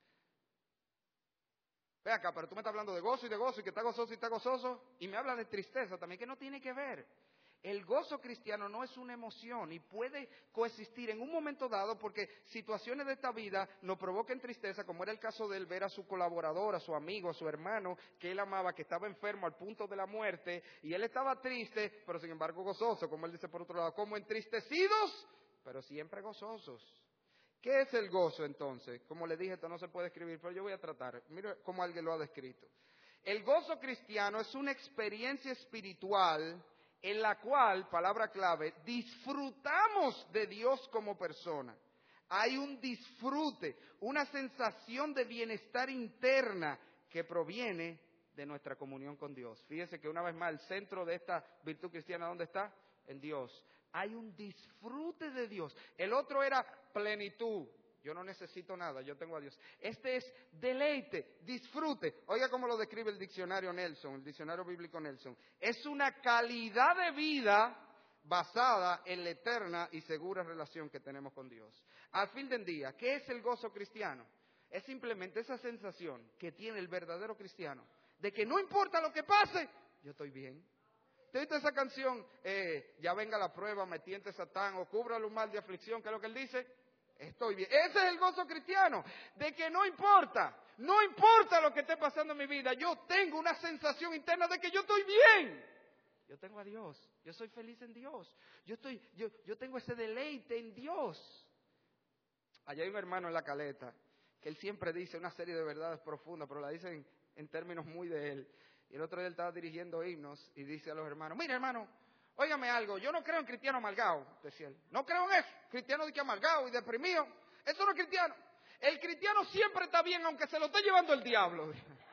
Ve acá, pero tú me estás hablando de gozo y de gozo y que está gozoso y está gozoso y me hablas de tristeza también, que no tiene que ver. El gozo cristiano no es una emoción y puede coexistir en un momento dado porque situaciones de esta vida nos provoquen tristeza, como era el caso de él ver a su colaborador, a su amigo, a su hermano que él amaba, que estaba enfermo al punto de la muerte y él estaba triste, pero sin embargo gozoso, como él dice por otro lado, como entristecidos, pero siempre gozosos. ¿Qué es el gozo entonces? Como le dije, esto no se puede escribir, pero yo voy a tratar. Mire cómo alguien lo ha descrito. El gozo cristiano es una experiencia espiritual en la cual, palabra clave, disfrutamos de Dios como persona. Hay un disfrute, una sensación de bienestar interna que proviene de nuestra comunión con Dios. Fíjese que una vez más el centro de esta virtud cristiana, ¿dónde está? En Dios. Hay un disfrute de Dios. El otro era plenitud. Yo no necesito nada, yo tengo a Dios. Este es deleite, disfrute. Oiga cómo lo describe el diccionario Nelson, el diccionario bíblico Nelson. Es una calidad de vida basada en la eterna y segura relación que tenemos con Dios. Al fin del día, ¿qué es el gozo cristiano? Es simplemente esa sensación que tiene el verdadero cristiano de que no importa lo que pase, yo estoy bien. ¿Te viste esa canción? Eh, ya venga la prueba, me tiente Satán, o cúbralo un mal de aflicción, ¿qué es lo que él dice? Estoy bien. Ese es el gozo cristiano, de que no importa, no importa lo que esté pasando en mi vida, yo tengo una sensación interna de que yo estoy bien. Yo tengo a Dios, yo soy feliz en Dios, yo, estoy, yo, yo tengo ese deleite en Dios. Allá hay un hermano en La Caleta, que él siempre dice una serie de verdades profundas, pero la dice en, en términos muy de él. Y el otro día él estaba dirigiendo himnos y dice a los hermanos, mira hermano, óigame algo, yo no creo en cristiano amargado, decía él. No creo en eso, cristiano de que amargado y deprimido. Eso no es cristiano. El cristiano siempre está bien aunque se lo esté llevando el diablo.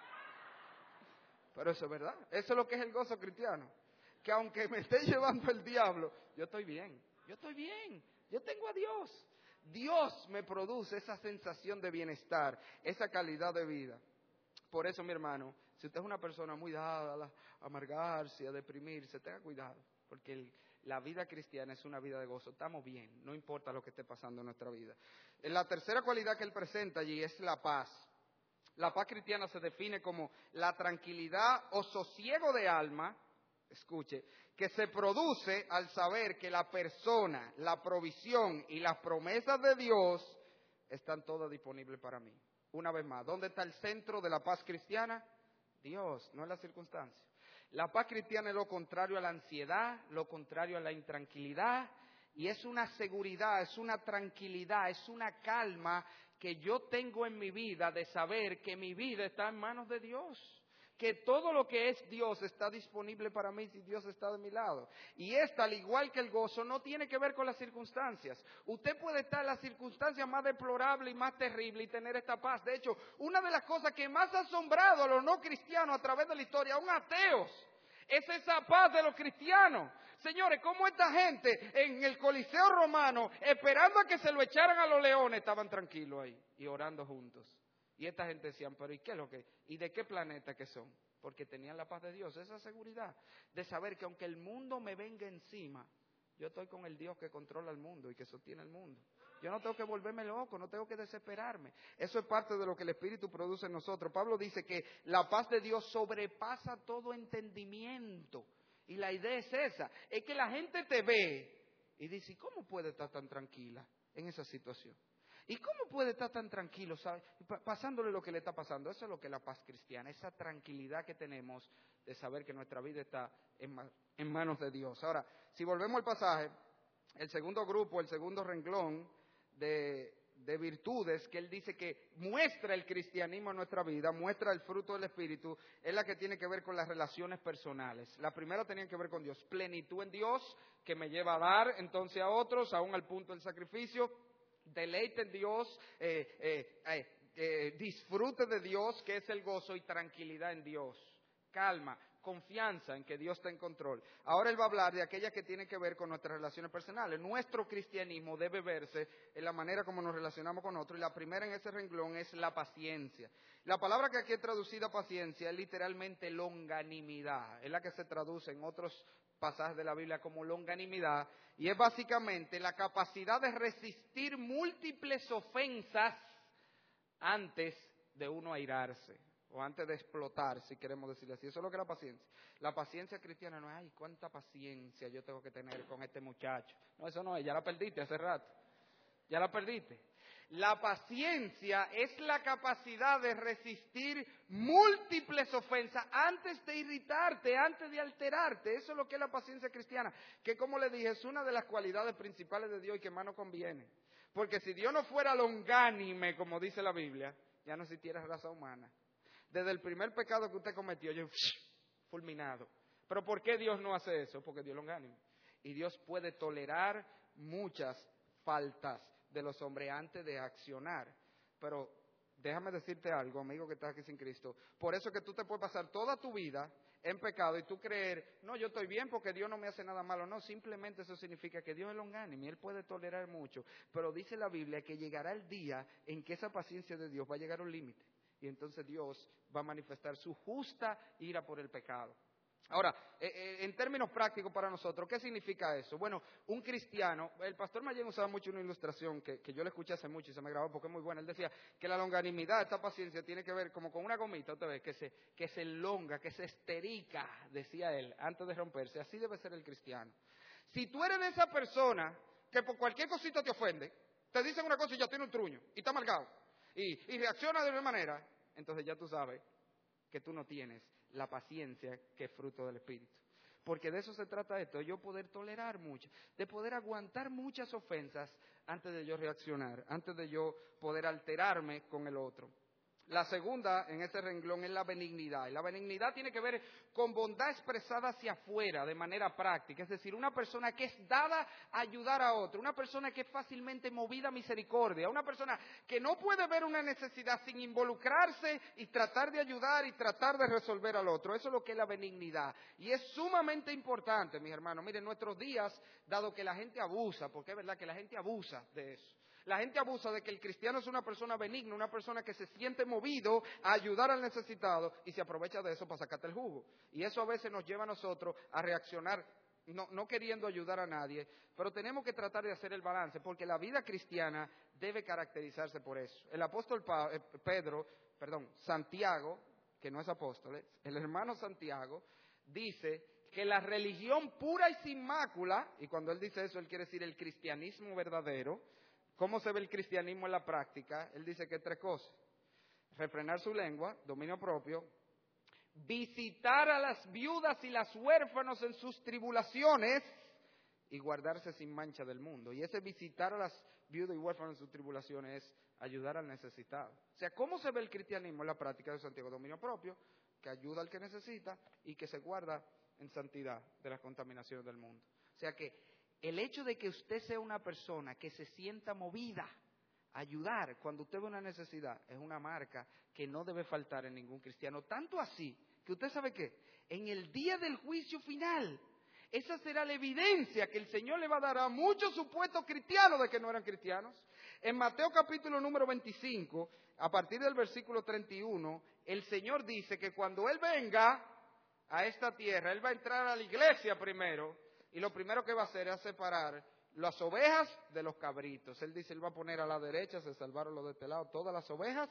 Pero eso es verdad, eso es lo que es el gozo cristiano. Que aunque me esté llevando el diablo, yo estoy bien, yo estoy bien, yo tengo a Dios. Dios me produce esa sensación de bienestar, esa calidad de vida. Por eso, mi hermano, si usted es una persona muy dada a amargarse, a deprimirse, tenga cuidado, porque el, la vida cristiana es una vida de gozo. Estamos bien, no importa lo que esté pasando en nuestra vida. La tercera cualidad que él presenta allí es la paz. La paz cristiana se define como la tranquilidad o sosiego de alma, escuche, que se produce al saber que la persona, la provisión y las promesas de Dios están todas disponibles para mí. Una vez más, ¿dónde está el centro de la paz cristiana? Dios, no es la circunstancia. La paz cristiana es lo contrario a la ansiedad, lo contrario a la intranquilidad, y es una seguridad, es una tranquilidad, es una calma que yo tengo en mi vida de saber que mi vida está en manos de Dios. Que todo lo que es Dios está disponible para mí si Dios está de mi lado. Y esta, al igual que el gozo, no tiene que ver con las circunstancias. Usted puede estar en las circunstancias más deplorables y más terribles y tener esta paz. De hecho, una de las cosas que más ha asombrado a los no cristianos a través de la historia, aún ateos, es esa paz de los cristianos. Señores, ¿cómo esta gente en el Coliseo Romano, esperando a que se lo echaran a los leones, estaban tranquilos ahí y orando juntos? Y esta gente decían, pero ¿y qué es lo que? ¿Y de qué planeta que son? Porque tenían la paz de Dios, esa seguridad de saber que aunque el mundo me venga encima, Yo estoy con el Dios que controla el mundo y que sostiene el mundo. Yo no tengo que volverme loco, no tengo que desesperarme. Eso es parte de lo que el Espíritu produce en nosotros. Pablo dice que la paz de Dios sobrepasa todo entendimiento. Y la idea es esa, es que la gente te ve y dice, ¿cómo puede estar tan tranquila en esa situación? ¿Y cómo puede estar tan tranquilo, sabe? Pasándole lo que le está pasando? Eso es lo que es la paz cristiana, esa tranquilidad que tenemos de saber que nuestra vida está en, en manos de Dios. Ahora, si volvemos al pasaje, el segundo grupo, el segundo renglón de, de virtudes que él dice que muestra el cristianismo en nuestra vida, muestra el fruto del Espíritu, es la que tiene que ver con las relaciones personales. La primera tenía que ver con Dios, plenitud en Dios, que me lleva a dar entonces a otros, aún al punto del sacrificio. Deleite en Dios, eh, eh, eh, eh, disfrute de Dios, que es el gozo, y tranquilidad en Dios, calma, confianza en que Dios está en control. Ahora él va a hablar de aquellas que tienen que ver con nuestras relaciones personales. Nuestro cristianismo debe verse en la manera como nos relacionamos con otros, y la primera en ese renglón es la paciencia. La palabra que aquí es traducida paciencia es literalmente longanimidad, es la que se traduce en otros pasajes de la Biblia como longanimidad, y es básicamente la capacidad de resistir múltiples ofensas antes de uno airarse, o antes de explotar, si queremos decirlo así. Eso es lo que es la paciencia. La paciencia cristiana no es, ay, cuánta paciencia yo tengo que tener con este muchacho. No, eso no es, ya la perdiste hace rato, ya la perdiste. La paciencia es la capacidad de resistir múltiples ofensas antes de irritarte, antes de alterarte. Eso es lo que es la paciencia cristiana, que como le dije, es una de las cualidades principales de Dios y que más nos conviene. Porque si Dios no fuera longánime, como dice la Biblia, ya no existiera raza humana. Desde el primer pecado que usted cometió, yo fulminado. Pero ¿por qué Dios no hace eso? Porque Dios es longánime. Y Dios puede tolerar muchas faltas de los hombres antes de accionar. Pero déjame decirte algo, amigo que estás aquí sin Cristo. Por eso que tú te puedes pasar toda tu vida en pecado y tú creer, no, yo estoy bien porque Dios no me hace nada malo. No, simplemente eso significa que Dios es longánime y Él puede tolerar mucho. Pero dice la Biblia que llegará el día en que esa paciencia de Dios va a llegar a un límite. Y entonces Dios va a manifestar su justa ira por el pecado. Ahora, eh, en términos prácticos para nosotros, ¿qué significa eso? Bueno, un cristiano, el pastor Mayen usaba mucho una ilustración que, que yo le escuché hace mucho y se me grabó porque es muy buena. Él decía que la longanimidad, esta paciencia, tiene que ver como con una gomita, otra vez, que se, que se elonga, que se esterica, decía él, antes de romperse. Así debe ser el cristiano. Si tú eres de esa persona que por cualquier cosita te ofende, te dicen una cosa y ya tiene un truño, y está amargado, y, y reacciona de una manera, entonces ya tú sabes que tú no tienes la paciencia que es fruto del Espíritu. Porque de eso se trata esto, de yo poder tolerar mucho, de poder aguantar muchas ofensas antes de yo reaccionar, antes de yo poder alterarme con el otro. La segunda en ese renglón es la benignidad. Y la benignidad tiene que ver con bondad expresada hacia afuera de manera práctica. Es decir, una persona que es dada a ayudar a otro. Una persona que es fácilmente movida a misericordia. Una persona que no puede ver una necesidad sin involucrarse y tratar de ayudar y tratar de resolver al otro. Eso es lo que es la benignidad. Y es sumamente importante, mis hermanos. Miren, nuestros días, dado que la gente abusa, porque es verdad que la gente abusa de eso. La gente abusa de que el cristiano es una persona benigna, una persona que se siente movido a ayudar al necesitado y se aprovecha de eso para sacarte el jugo. Y eso a veces nos lleva a nosotros a reaccionar no, no queriendo ayudar a nadie, pero tenemos que tratar de hacer el balance porque la vida cristiana debe caracterizarse por eso. El apóstol pa- eh, Pedro, perdón, Santiago, que no es apóstol, ¿eh? El hermano Santiago, dice que la religión pura y sin mácula, y cuando él dice eso, él quiere decir el cristianismo verdadero. ¿Cómo se ve el cristianismo en la práctica? Él dice que tres cosas: refrenar su lengua, dominio propio, visitar a las viudas y las huérfanos en sus tribulaciones y guardarse sin mancha del mundo. Y ese visitar a las viudas y huérfanos en sus tribulaciones es ayudar al necesitado. O sea, ¿cómo se ve el cristianismo en la práctica de Santiago? Dominio propio, que ayuda al que necesita y que se guarda en santidad de las contaminaciones del mundo. O sea que el hecho de que usted sea una persona que se sienta movida a ayudar cuando usted ve una necesidad es una marca que no debe faltar en ningún cristiano. Tanto así que usted sabe que en el día del juicio final, esa será la evidencia que el Señor le va a dar a muchos supuestos cristianos de que no eran cristianos. En Mateo capítulo número veinticinco, a partir del versículo treinta y uno, el Señor dice que cuando Él venga a esta tierra, Él va a entrar a la iglesia primero, y lo primero que va a hacer es separar las ovejas de los cabritos. Él dice, él va a poner a la derecha, se salvaron los de este lado, todas las ovejas,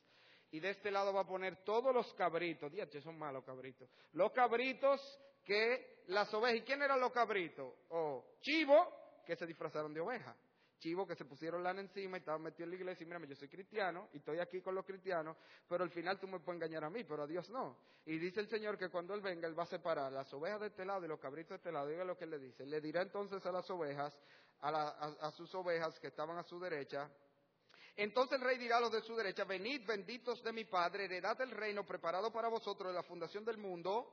y de este lado va a poner todos los cabritos. Dios, son malos cabritos. Los cabritos que las ovejas. ¿Y quién eran los cabritos? O chivos que se disfrazaron de oveja. Chivos que se pusieron lana encima y estaban metidos en la iglesia y mírame, yo soy cristiano y estoy aquí con los cristianos, pero al final tú me puedes engañar a mí, pero a Dios no. Y dice el Señor que cuando Él venga, Él va a separar las ovejas de este lado y los cabritos de este lado. Diga lo que Él le dice. Le dirá entonces a las ovejas, a, la, a, a sus ovejas que estaban a su derecha. Entonces el rey dirá a los de su derecha, venid benditos de mi Padre, heredad el reino preparado para vosotros de la fundación del mundo,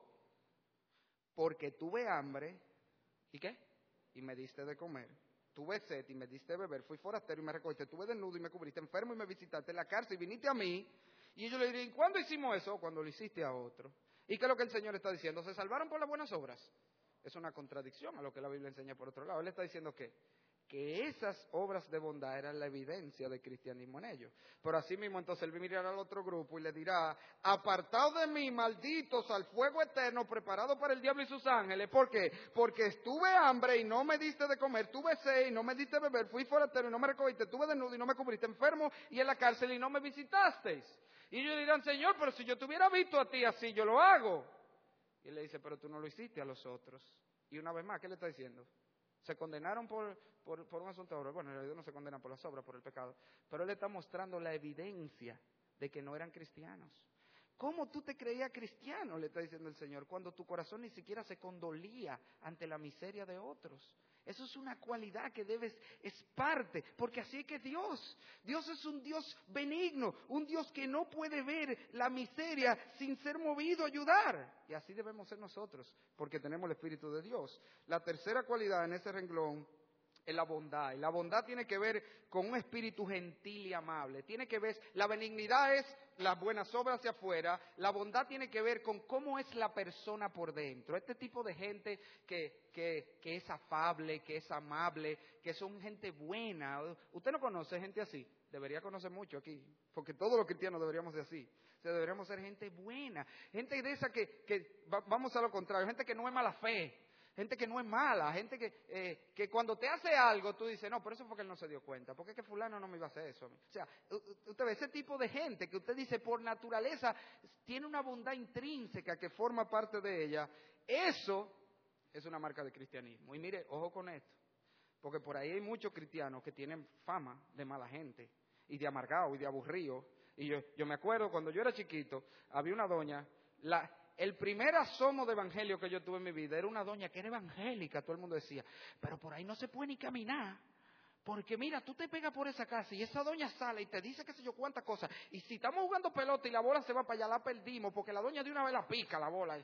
porque tuve hambre, ¿y qué? Y me diste de comer. Tuve sed y me diste de beber, fui forastero y me recogiste, tuve desnudo y me cubriste, enfermo y me visitaste, en la cárcel y viniste a mí. Y ellos le dirían, ¿cuándo hicimos eso? Cuando lo hiciste a otro. ¿Y qué es lo que el Señor está diciendo? ¿Se salvaron por las buenas obras? Es una contradicción a lo que la Biblia enseña por otro lado. Él está diciendo que, que esas obras de bondad eran la evidencia del cristianismo en ellos. Pero así mismo entonces él mirará al otro grupo y le dirá, apartaos de mí, malditos, al fuego eterno preparado para el diablo y sus ángeles. ¿Por qué? Porque estuve hambre y no me diste de comer, tuve sed y no me diste de beber, fui forastero y no me recogiste, tuve desnudo y no me cubriste, enfermo y en la cárcel y no me visitasteis. Y ellos dirán, Señor, pero si yo te hubiera visto a ti así, yo lo hago. Y él le dice, pero tú no lo hiciste a los otros. Y una vez más, ¿qué le está diciendo? Se condenaron por, por, por un asunto de obra. Bueno, en realidad no se condenan por las obras, por el pecado. Pero él está mostrando la evidencia de que no eran cristianos. ¿Cómo tú te creías cristiano? Le está diciendo el Señor, cuando tu corazón ni siquiera se condolía ante la miseria de otros. Eso es una cualidad que debes, es parte, porque así es que Dios, Dios es un Dios benigno, un Dios que no puede ver la miseria sin ser movido a ayudar. Y así debemos ser nosotros, porque tenemos el Espíritu de Dios. La tercera cualidad en ese renglón es la bondad. Y la bondad tiene que ver con un espíritu gentil y amable. Tiene que ver, la benignidad es las buenas obras hacia afuera. La bondad tiene que ver con cómo es la persona por dentro. Este tipo de gente que, que, que es afable, que es amable, que son gente buena. ¿Usted no conoce gente así? Debería conocer mucho aquí, porque todos los cristianos deberíamos ser así. O sea, deberíamos ser gente buena. Gente de esa que, que vamos a lo contrario, gente que no es mala fe. Gente que no es mala, gente que, eh, que cuando te hace algo, tú dices, no, por eso fue que él no se dio cuenta, porque es que fulano no me iba a hacer eso. O sea, usted ve ese tipo de gente que usted dice por naturaleza tiene una bondad intrínseca que forma parte de ella, eso es una marca de cristianismo. Y mire, ojo con esto, porque por ahí hay muchos cristianos que tienen fama de mala gente, y de amargado, y de aburrido. Y yo, yo me acuerdo, cuando yo era chiquito, había una doña, la... El primer asomo de evangelio que yo tuve en mi vida era una doña que era evangélica, todo el mundo decía, pero por ahí no se puede ni caminar, porque mira, tú te pegas por esa casa y esa doña sale y te dice qué sé yo cuántas cosas, y si estamos jugando pelota y la bola se va para allá, la perdimos, porque la doña de una vez la pica la bola.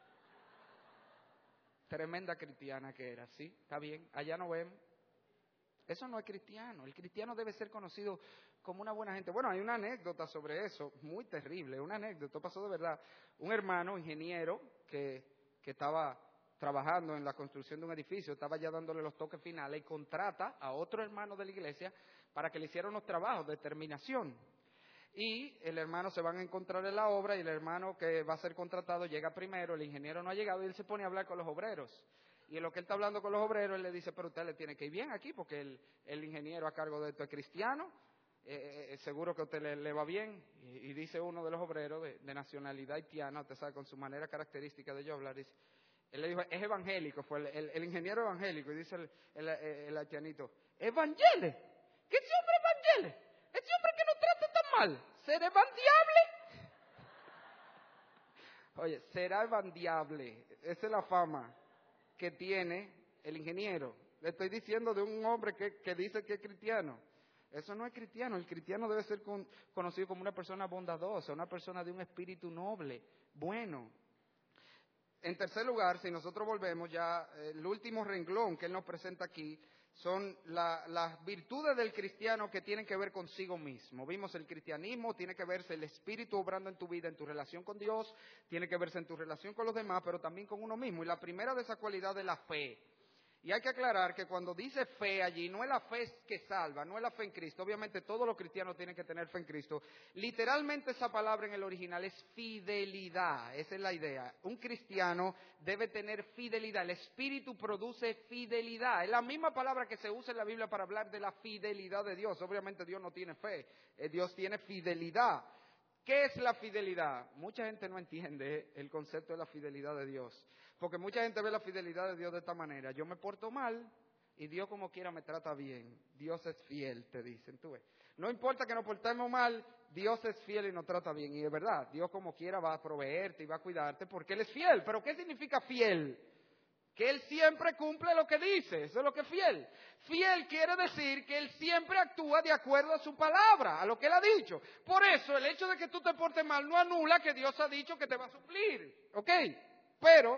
Tremenda cristiana que era, ¿sí? Está bien, allá no vemos. Eso no es cristiano. El cristiano debe ser conocido como una buena gente. Bueno, hay una anécdota sobre eso, muy terrible, una anécdota, pasó de verdad. Un hermano ingeniero que, que estaba trabajando en la construcción de un edificio, estaba ya dándole los toques finales y contrata a otro hermano de la iglesia para que le hiciera unos trabajos de terminación. Y el hermano se van a encontrar en la obra y el hermano que va a ser contratado llega primero, el ingeniero no ha llegado y él se pone a hablar con los obreros. Y en lo que él está hablando con los obreros, él le dice, pero usted le tiene que ir bien aquí porque el, el ingeniero a cargo de esto es cristiano, eh, eh, seguro que a usted le, le va bien. Y, y dice uno de los obreros de, de nacionalidad haitiana, usted sabe, con su manera característica de yo hablar, dice, él le dijo, es evangélico, fue el, el, el ingeniero evangélico, y dice el, el, el, el haitianito, ¿evangele? ¿Qué ese hombre evangele? Ese hombre que nos trata tan mal, ¿será evandiable? Oye, será evandiable, esa es la fama que tiene el ingeniero. Le estoy diciendo de un hombre que, que dice que es cristiano. Eso no es cristiano. El cristiano debe ser con, conocido como una persona bondadosa, una persona de un espíritu noble, bueno. En tercer lugar, si nosotros volvemos ya, el último renglón que él nos presenta aquí son la, las virtudes del cristiano que tienen que ver consigo mismo. Vimos el cristianismo, tiene que verse el espíritu obrando en tu vida, en tu relación con Dios, tiene que verse en tu relación con los demás, pero también con uno mismo. Y la primera de esas cualidades es la fe. Y hay que aclarar que cuando dice fe allí, no es la fe que salva, no es la fe en Cristo. Obviamente todos los cristianos tienen que tener fe en Cristo. Literalmente esa palabra en el original es fidelidad, esa es la idea. Un cristiano debe tener fidelidad, el Espíritu produce fidelidad. Es la misma palabra que se usa en la Biblia para hablar de la fidelidad de Dios. Obviamente Dios no tiene fe, Dios tiene fidelidad. ¿Qué es la fidelidad? Mucha gente no entiende el concepto de la fidelidad de Dios. Porque mucha gente ve la fidelidad de Dios de esta manera. Yo me porto mal y Dios como quiera me trata bien. Dios es fiel, te dicen. ¿Tú ves? No importa que nos portemos mal, Dios es fiel y nos trata bien. Y es verdad, Dios como quiera va a proveerte y va a cuidarte porque Él es fiel. ¿Pero qué significa fiel? Que Él siempre cumple lo que dice. Eso es lo que es fiel. Fiel quiere decir que Él siempre actúa de acuerdo a su palabra, a lo que Él ha dicho. Por eso el hecho de que tú te portes mal no anula que Dios ha dicho que te va a suplir. ¿Ok? Pero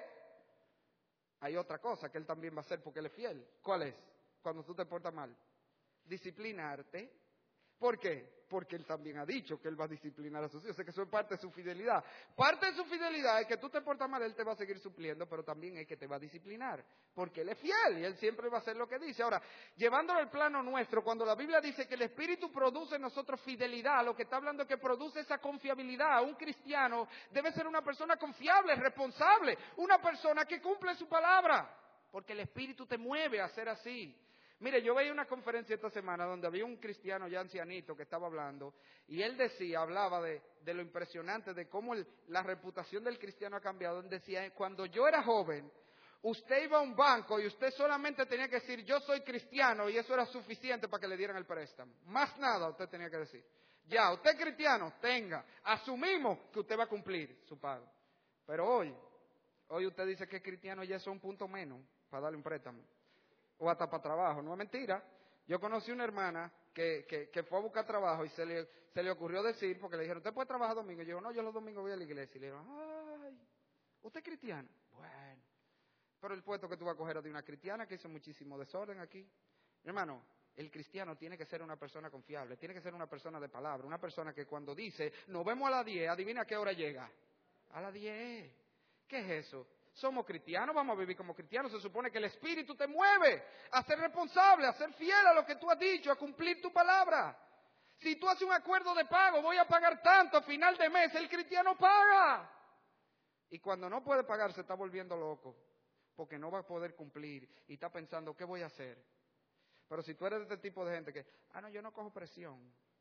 hay otra cosa que Él también va a hacer porque Él es fiel. ¿Cuál es? Cuando tú te portas mal. Disciplinarte. ¿Por qué? Porque Él también ha dicho que Él va a disciplinar a sus hijos. O sea que eso es parte de su fidelidad. Parte de su fidelidad es que tú te portas mal, Él te va a seguir supliendo, pero también es que te va a disciplinar. Porque Él es fiel y Él siempre va a hacer lo que dice. Ahora, llevándolo al plano nuestro, cuando la Biblia dice que el Espíritu produce en nosotros fidelidad, lo que está hablando es que produce esa confiabilidad. Un cristiano debe ser una persona confiable, responsable, una persona que cumple su palabra. Porque el Espíritu te mueve a ser así. Mire, yo veía una conferencia esta semana donde había un cristiano ya ancianito que estaba hablando y él decía, hablaba de, de lo impresionante, de cómo el, la reputación del cristiano ha cambiado. Él decía, cuando yo era joven, usted iba a un banco y usted solamente tenía que decir, yo soy cristiano, y eso era suficiente para que le dieran el préstamo. Más nada usted tenía que decir. Ya, usted es cristiano, tenga, asumimos que usted va a cumplir su pago. Pero hoy, hoy usted dice que es cristiano y ya es un punto menos para darle un préstamo. O hasta para trabajo, no es mentira. Yo conocí una hermana que, que, que fue a buscar trabajo y se le, se le ocurrió decir, porque le dijeron, ¿usted puede trabajar domingo? Y yo, no, yo los domingos voy a la iglesia. Y le dijeron, ay, ¿usted es cristiana? Bueno, pero el puesto que tú vas a coger es de una cristiana que hizo muchísimo desorden aquí. Mi hermano, el cristiano tiene que ser una persona confiable, tiene que ser una persona de palabra, una persona que cuando dice, nos vemos a las diez, adivina a qué hora llega. A las diez. ¿Qué es eso? Somos cristianos, vamos a vivir como cristianos. Se supone que el Espíritu te mueve a ser responsable, a ser fiel a lo que tú has dicho, a cumplir tu palabra. Si tú haces un acuerdo de pago, voy a pagar tanto a final de mes, el cristiano paga. Y cuando no puede pagar, se está volviendo loco, porque no va a poder cumplir y está pensando, ¿qué voy a hacer? Pero si tú eres de este tipo de gente que, ah, no, yo no cojo presión.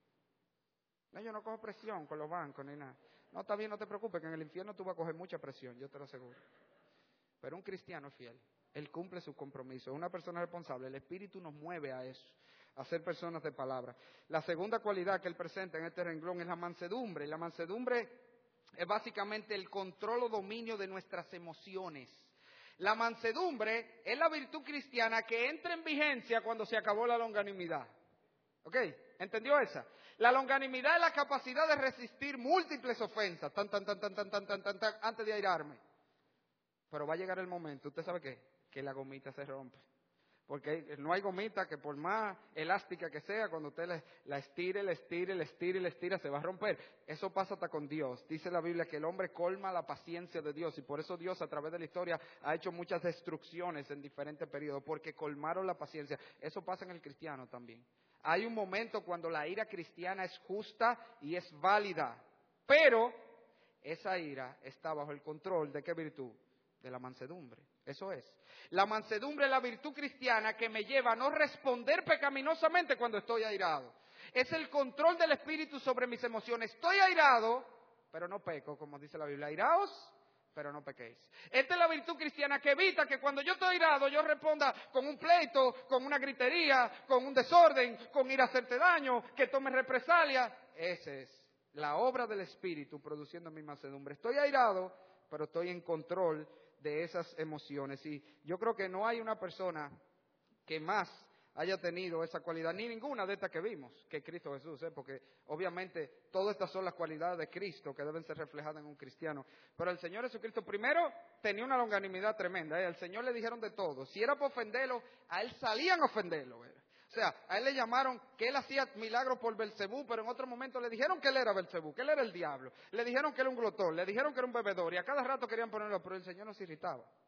No, yo no cojo presión con los bancos ni nada. No, está bien, no te preocupes, que en el infierno tú vas a coger mucha presión, yo te lo aseguro. Pero un cristiano es fiel, él cumple su compromiso, es una persona responsable, el Espíritu nos mueve a eso, a ser personas de palabra. La segunda cualidad que él presenta en este renglón es la mansedumbre, y la mansedumbre es básicamente el control o dominio de nuestras emociones. La mansedumbre es la virtud cristiana que entra en vigencia cuando se acabó la longanimidad. ¿Ok? ¿Entendió esa? La longanimidad es la capacidad de resistir múltiples ofensas, tan, tan, tan, tan, tan, tan, tan, tan, tan, antes de airarme. Pero va a llegar el momento, ¿usted sabe qué? Que la gomita se rompe. Porque no hay gomita que por más elástica que sea, cuando usted la, la estire, la estire, la estire, la estira, se va a romper. Eso pasa hasta con Dios. Dice la Biblia que el hombre colma la paciencia de Dios. Y por eso Dios a través de la historia ha hecho muchas destrucciones en diferentes periodos. Porque colmaron la paciencia. Eso pasa en el cristiano también. Hay un momento cuando la ira cristiana es justa y es válida. Pero esa ira está bajo el control de ¿qué virtud? De la mansedumbre. Eso es. La mansedumbre es la virtud cristiana que me lleva a no responder pecaminosamente cuando estoy airado. Es el control del Espíritu sobre mis emociones. Estoy airado, pero no peco, como dice la Biblia. Airaos, pero no pequéis. Esta es la virtud cristiana que evita que cuando yo estoy airado yo responda con un pleito, con una gritería, con un desorden, con ir a hacerte daño, que tome represalia. Esa es la obra del Espíritu produciendo mi mansedumbre. Estoy airado, pero estoy en control de esas emociones. Y yo creo que no hay una persona que más haya tenido esa cualidad, ni ninguna de estas que vimos, que Cristo Jesús, ¿eh? Porque obviamente todas estas son las cualidades de Cristo que deben ser reflejadas en un cristiano. Pero el Señor Jesucristo primero tenía una longanimidad tremenda, ¿eh? Al Señor le dijeron de todo. Si era para ofenderlo, a Él salían a ofenderlo, ¿eh? O sea, a Él le llamaron que Él hacía milagros por Belcebú, pero en otro momento le dijeron que Él era Belcebú, que Él era el diablo. Le dijeron que era un glotón, le dijeron que era un bebedor, y a cada rato querían ponerlo, pero el Señor no se irritaba.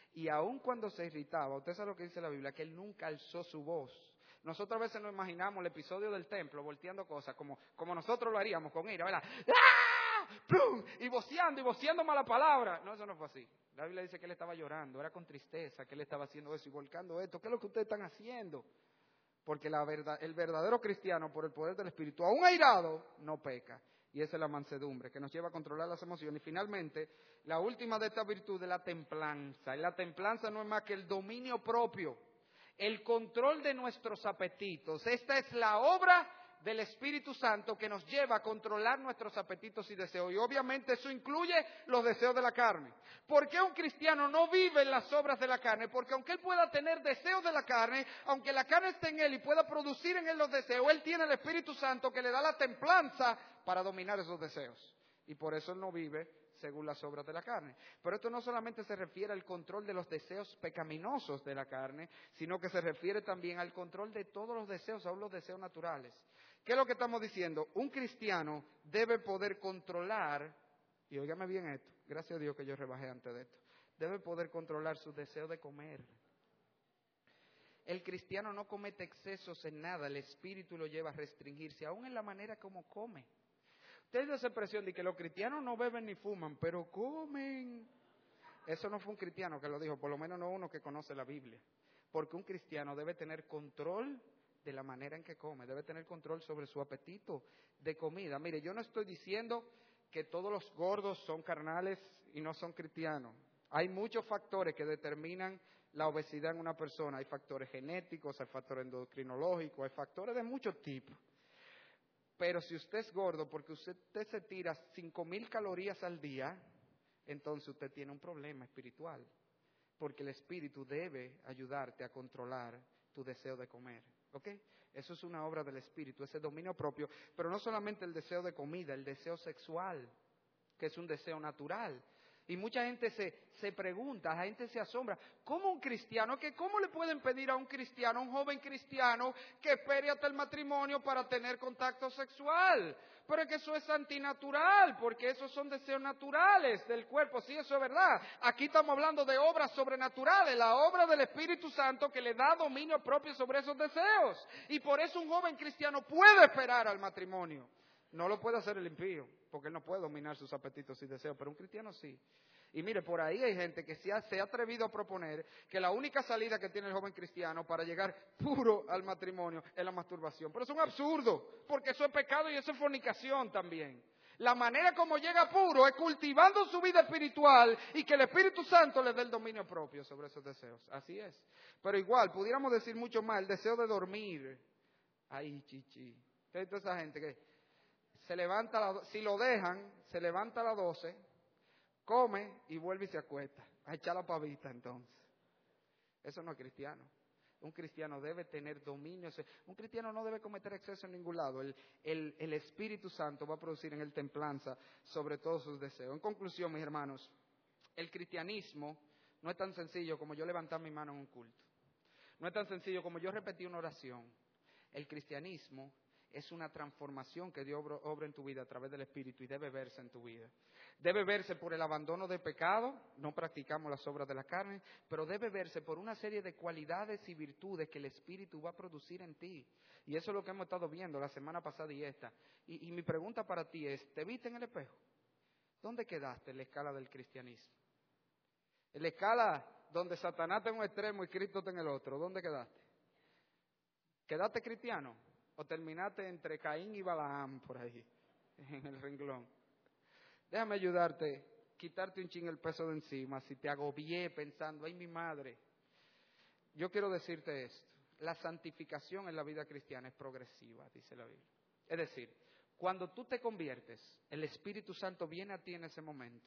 Y aun cuando se irritaba, usted sabe lo que dice la Biblia, que él nunca alzó su voz. Nosotros a veces nos imaginamos el episodio del templo volteando cosas como, como nosotros lo haríamos con ira, ¿verdad? ¡Ah! ¡Plum! Y voceando y voceando mala palabra. No, eso no fue así. La Biblia dice que él estaba llorando, era con tristeza que él estaba haciendo eso y volcando esto. ¿Qué es lo que ustedes están haciendo? Porque la verdad, el verdadero cristiano, por el poder del Espíritu, aún airado, no peca. Y esa es la mansedumbre, que nos lleva a controlar las emociones. Y finalmente, la última de estas virtudes es la templanza. Y la templanza no es más que el dominio propio, el control de nuestros apetitos. Esta es la obra del Espíritu Santo que nos lleva a controlar nuestros apetitos y deseos. Y obviamente eso incluye los deseos de la carne. ¿Por qué un cristiano no vive en las obras de la carne? Porque aunque él pueda tener deseos de la carne, aunque la carne esté en él y pueda producir en él los deseos, él tiene el Espíritu Santo que le da la templanza para dominar esos deseos. Y por eso él no vive según las obras de la carne. Pero esto no solamente se refiere al control de los deseos pecaminosos de la carne, sino que se refiere también al control de todos los deseos, aún los deseos naturales. ¿Qué es lo que estamos diciendo? Un cristiano debe poder controlar, y óigame bien esto, gracias a Dios que yo rebajé antes de esto, debe poder controlar su deseo de comer. El cristiano no comete excesos en nada, el espíritu lo lleva a restringirse, aún en la manera como come. Usted dio esa expresión de que los cristianos no beben ni fuman, pero comen. Eso no fue un cristiano que lo dijo, por lo menos no uno que conoce la Biblia. Porque un cristiano debe tener control de la manera en que come, debe tener control sobre su apetito de comida. Mire, yo no estoy diciendo que todos los gordos son carnales y no son cristianos. Hay muchos factores que determinan la obesidad en una persona. Hay factores genéticos, hay factores endocrinológicos, hay factores de muchos tipos. Pero si usted es gordo porque usted, usted se tira cinco mil calorías al día, entonces usted tiene un problema espiritual. Porque el espíritu debe ayudarte a controlar tu deseo de comer. ¿Ok? Eso es una obra del espíritu, ese dominio propio. Pero no solamente el deseo de comida, el deseo sexual, que es un deseo natural. Y mucha gente se, se pregunta, la gente se asombra, ¿cómo un cristiano, que cómo le pueden pedir a un cristiano, a un joven cristiano, que espere hasta el matrimonio para tener contacto sexual? Pero es que eso es antinatural, porque esos son deseos naturales del cuerpo, sí, eso es verdad. Aquí estamos hablando de obras sobrenaturales, la obra del Espíritu Santo que le da dominio propio sobre esos deseos. Y por eso un joven cristiano puede esperar al matrimonio. No lo puede hacer el impío, porque él no puede dominar sus apetitos y deseos, pero un cristiano sí. Y mire, por ahí hay gente que se ha, se ha atrevido a proponer que la única salida que tiene el joven cristiano para llegar puro al matrimonio es la masturbación. Pero es un absurdo, porque eso es pecado y eso es fornicación también. La manera como llega puro es cultivando su vida espiritual y que el Espíritu Santo le dé el dominio propio sobre esos deseos. Así es. Pero igual, pudiéramos decir mucho más, el deseo de dormir. Ay, chichi. ¿Qué es toda esa gente que se levanta, a la, si lo dejan, se levanta a las doce, come y vuelve y se acuesta, a echar la pavita entonces? Eso no es cristiano. Un cristiano debe tener dominio. Un cristiano no debe cometer exceso en ningún lado. El, el, el Espíritu Santo va a producir en él templanza sobre todos sus deseos. En conclusión, mis hermanos, el cristianismo no es tan sencillo como yo levantar mi mano en un culto. No es tan sencillo como yo repetir una oración. El cristianismo es una transformación que Dios obra en tu vida a través del Espíritu y debe verse en tu vida. Debe verse por el abandono del pecado, no practicamos las obras de la carne, pero debe verse por una serie de cualidades y virtudes que el Espíritu va a producir en ti. Y eso es lo que hemos estado viendo la semana pasada y esta. Y, y mi pregunta para ti es, ¿te viste en el espejo? ¿Dónde quedaste en la escala del cristianismo? En la escala donde Satanás está en un extremo y Cristo está en el otro, ¿dónde quedaste? ¿Quedaste cristiano? ¿O terminaste entre Caín y Balaam por ahí, en el renglón? Déjame ayudarte, quitarte un chin el peso de encima, si te agobié pensando, ¡ay, mi madre! Yo quiero decirte esto, la santificación en la vida cristiana es progresiva, dice la Biblia. Es decir, cuando tú te conviertes, el Espíritu Santo viene a ti en ese momento.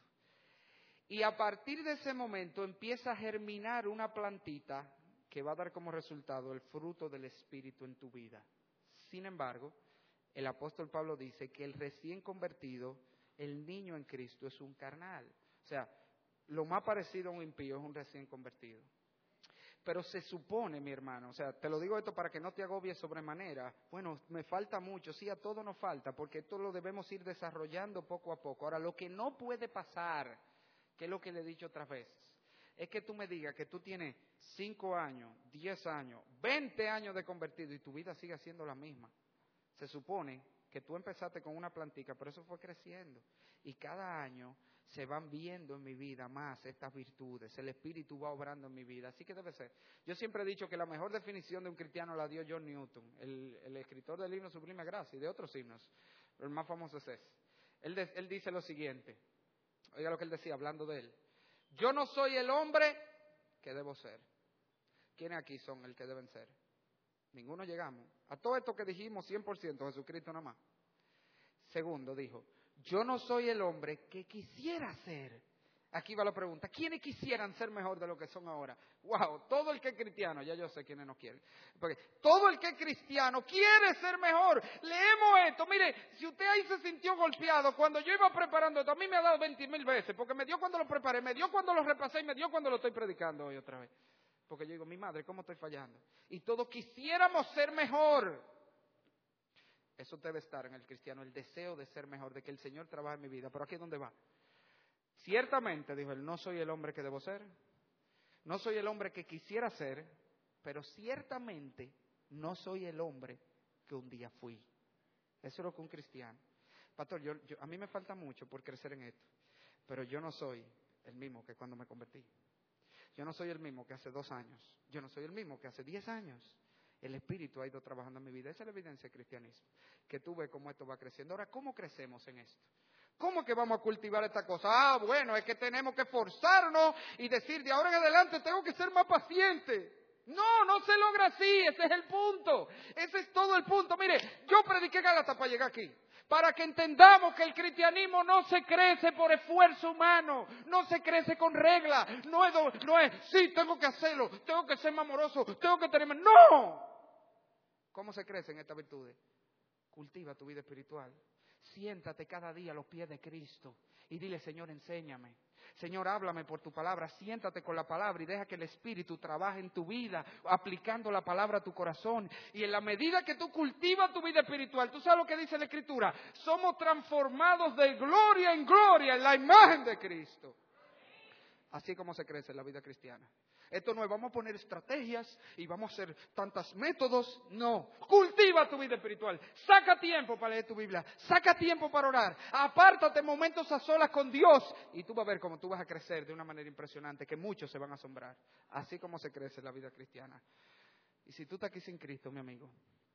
Y a partir de ese momento empieza a germinar una plantita que va a dar como resultado el fruto del Espíritu en tu vida. Sin embargo, el apóstol Pablo dice que el recién convertido, el niño en Cristo, es un carnal. O sea, lo más parecido a un impío es un recién convertido. Pero se supone, mi hermano, o sea, te lo digo esto para que no te agobies sobremanera. Bueno, me falta mucho, sí, a todo nos falta, porque esto lo debemos ir desarrollando poco a poco. Ahora, lo que no puede pasar, que es lo que le he dicho otras veces, es que tú me digas que tú tienes cinco años, diez años, veinte años de convertido y tu vida sigue siendo la misma. Se supone que tú empezaste con una plantica, pero eso fue creciendo. Y cada año se van viendo en mi vida más estas virtudes. El Espíritu va obrando en mi vida. Así que debe ser. Yo siempre he dicho que la mejor definición de un cristiano la dio John Newton, el, el escritor del himno Sublime Gracia y de otros himnos. Pero el más famoso es ese. Él, de, él dice lo siguiente. Oiga lo que él decía hablando de él. Yo no soy el hombre que debo ser. ¿Quiénes aquí son el que deben ser? Ninguno llegamos. A todo esto que dijimos, cien por ciento Jesucristo nada más. Segundo, dijo, yo no soy el hombre que quisiera ser. Aquí va la pregunta, ¿quiénes quisieran ser mejor de lo que son ahora? Wow, todo el que es cristiano, ya yo sé quiénes no quieren. Porque todo el que es cristiano quiere ser mejor. Leemos esto, mire, si usted ahí se sintió golpeado, cuando yo iba preparando esto, a mí me ha dado veinte mil veces, porque me dio cuando lo preparé, me dio cuando lo repasé y me dio cuando lo estoy predicando hoy otra vez. Porque yo digo, mi madre, ¿cómo estoy fallando? Y todos quisiéramos ser mejor. Eso debe estar en el cristiano, el deseo de ser mejor, de que el Señor trabaje en mi vida. Pero aquí es donde va. Ciertamente, dijo él, no soy el hombre que debo ser, no soy el hombre que quisiera ser, pero ciertamente no soy el hombre que un día fui. Eso es lo que un cristiano. Pastor, yo, yo, a mí me falta mucho por crecer en esto, pero yo no soy el mismo que cuando me convertí. Yo no soy el mismo que hace dos años, yo no soy el mismo que hace diez años. El Espíritu ha ido trabajando en mi vida. Esa es la evidencia del cristianismo, que tú ves cómo esto va creciendo. Ahora, ¿cómo crecemos en esto? ¿Cómo que vamos a cultivar esta cosa? Ah, bueno, es que tenemos que forzarnos y decir, de ahora en adelante tengo que ser más paciente. No, no se logra así, ese es el punto. Ese es todo el punto. Mire, yo prediqué Gálatas para llegar aquí. Para que entendamos que el cristianismo no se crece por esfuerzo humano, no se crece con reglas, no es, no es, sí, tengo que hacerlo, tengo que ser más amoroso, tengo que tener más. ¡No! ¿Cómo se crecen estas virtudes? Cultiva tu vida espiritual. Siéntate cada día a los pies de Cristo y dile, Señor, enséñame. Señor, háblame por tu palabra. Siéntate con la palabra y deja que el Espíritu trabaje en tu vida, aplicando la palabra a tu corazón. Y en la medida que tú cultivas tu vida espiritual, ¿tú sabes lo que dice la Escritura? Somos transformados de gloria en gloria en la imagen de Cristo. Así como se crece en la vida cristiana. Esto no es, vamos a poner estrategias y vamos a hacer tantos métodos. No, cultiva tu vida espiritual. Saca tiempo para leer tu Biblia. Saca tiempo para orar. Apártate momentos a solas con Dios. Y tú vas a ver cómo tú vas a crecer de una manera impresionante, que muchos se van a asombrar. Así como se crece en la vida cristiana. Y si tú estás aquí sin Cristo, mi amigo,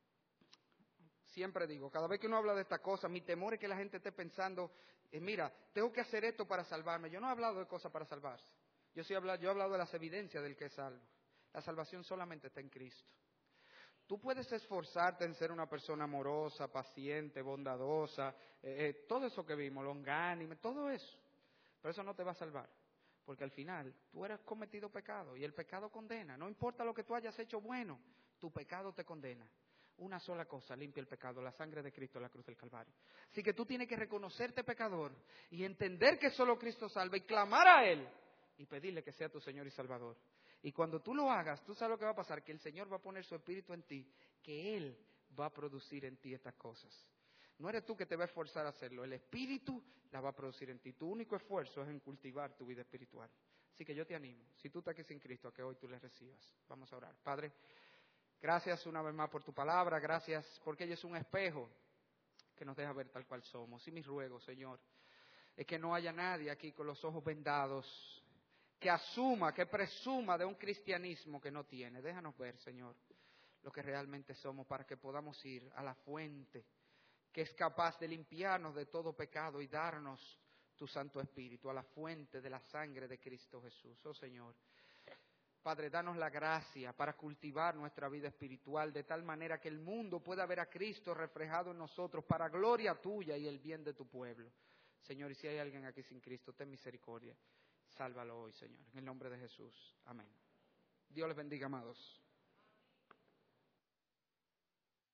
siempre digo, cada vez que uno habla de esta cosa, mi temor es que la gente esté pensando, eh, mira, tengo que hacer esto para salvarme. Yo no he hablado de cosas para salvarse. Yo, sí he hablado, yo he hablado de las evidencias del que es salvo. La salvación solamente está en Cristo. Tú puedes esforzarte en ser una persona amorosa, paciente, bondadosa, eh, eh, todo eso que vimos, longánime, todo eso. Pero eso no te va a salvar. Porque al final tú eres cometido pecado y el pecado condena. No importa lo que tú hayas hecho bueno, tu pecado te condena. Una sola cosa limpia el pecado, la sangre de Cristo en la cruz del Calvario. Así que tú tienes que reconocerte pecador y entender que solo Cristo salva y clamar a Él. Y pedirle que sea tu Señor y Salvador. Y cuando tú lo hagas, tú sabes lo que va a pasar, que el Señor va a poner su Espíritu en ti, que Él va a producir en ti estas cosas. No eres tú que te va a esforzar a hacerlo, el Espíritu la va a producir en ti. Tu único esfuerzo es en cultivar tu vida espiritual. Así que yo te animo, si tú estás aquí sin Cristo, a que hoy tú le recibas. Vamos a orar. Padre, gracias una vez más por tu palabra, gracias porque ella es un espejo que nos deja ver tal cual somos. Y mi ruego, Señor, es que no haya nadie aquí con los ojos vendados, que asuma, que presuma de un cristianismo que no tiene. Déjanos ver, Señor, lo que realmente somos para que podamos ir a la fuente que es capaz de limpiarnos de todo pecado y darnos tu Santo Espíritu, a la fuente de la sangre de Cristo Jesús. Oh Señor, Padre, danos la gracia para cultivar nuestra vida espiritual de tal manera que el mundo pueda ver a Cristo reflejado en nosotros para gloria tuya y el bien de tu pueblo. Señor, y si hay alguien aquí sin Cristo, ten misericordia. Sálvalo hoy, Señor, en el nombre de Jesús. Amén. Dios les bendiga, amados.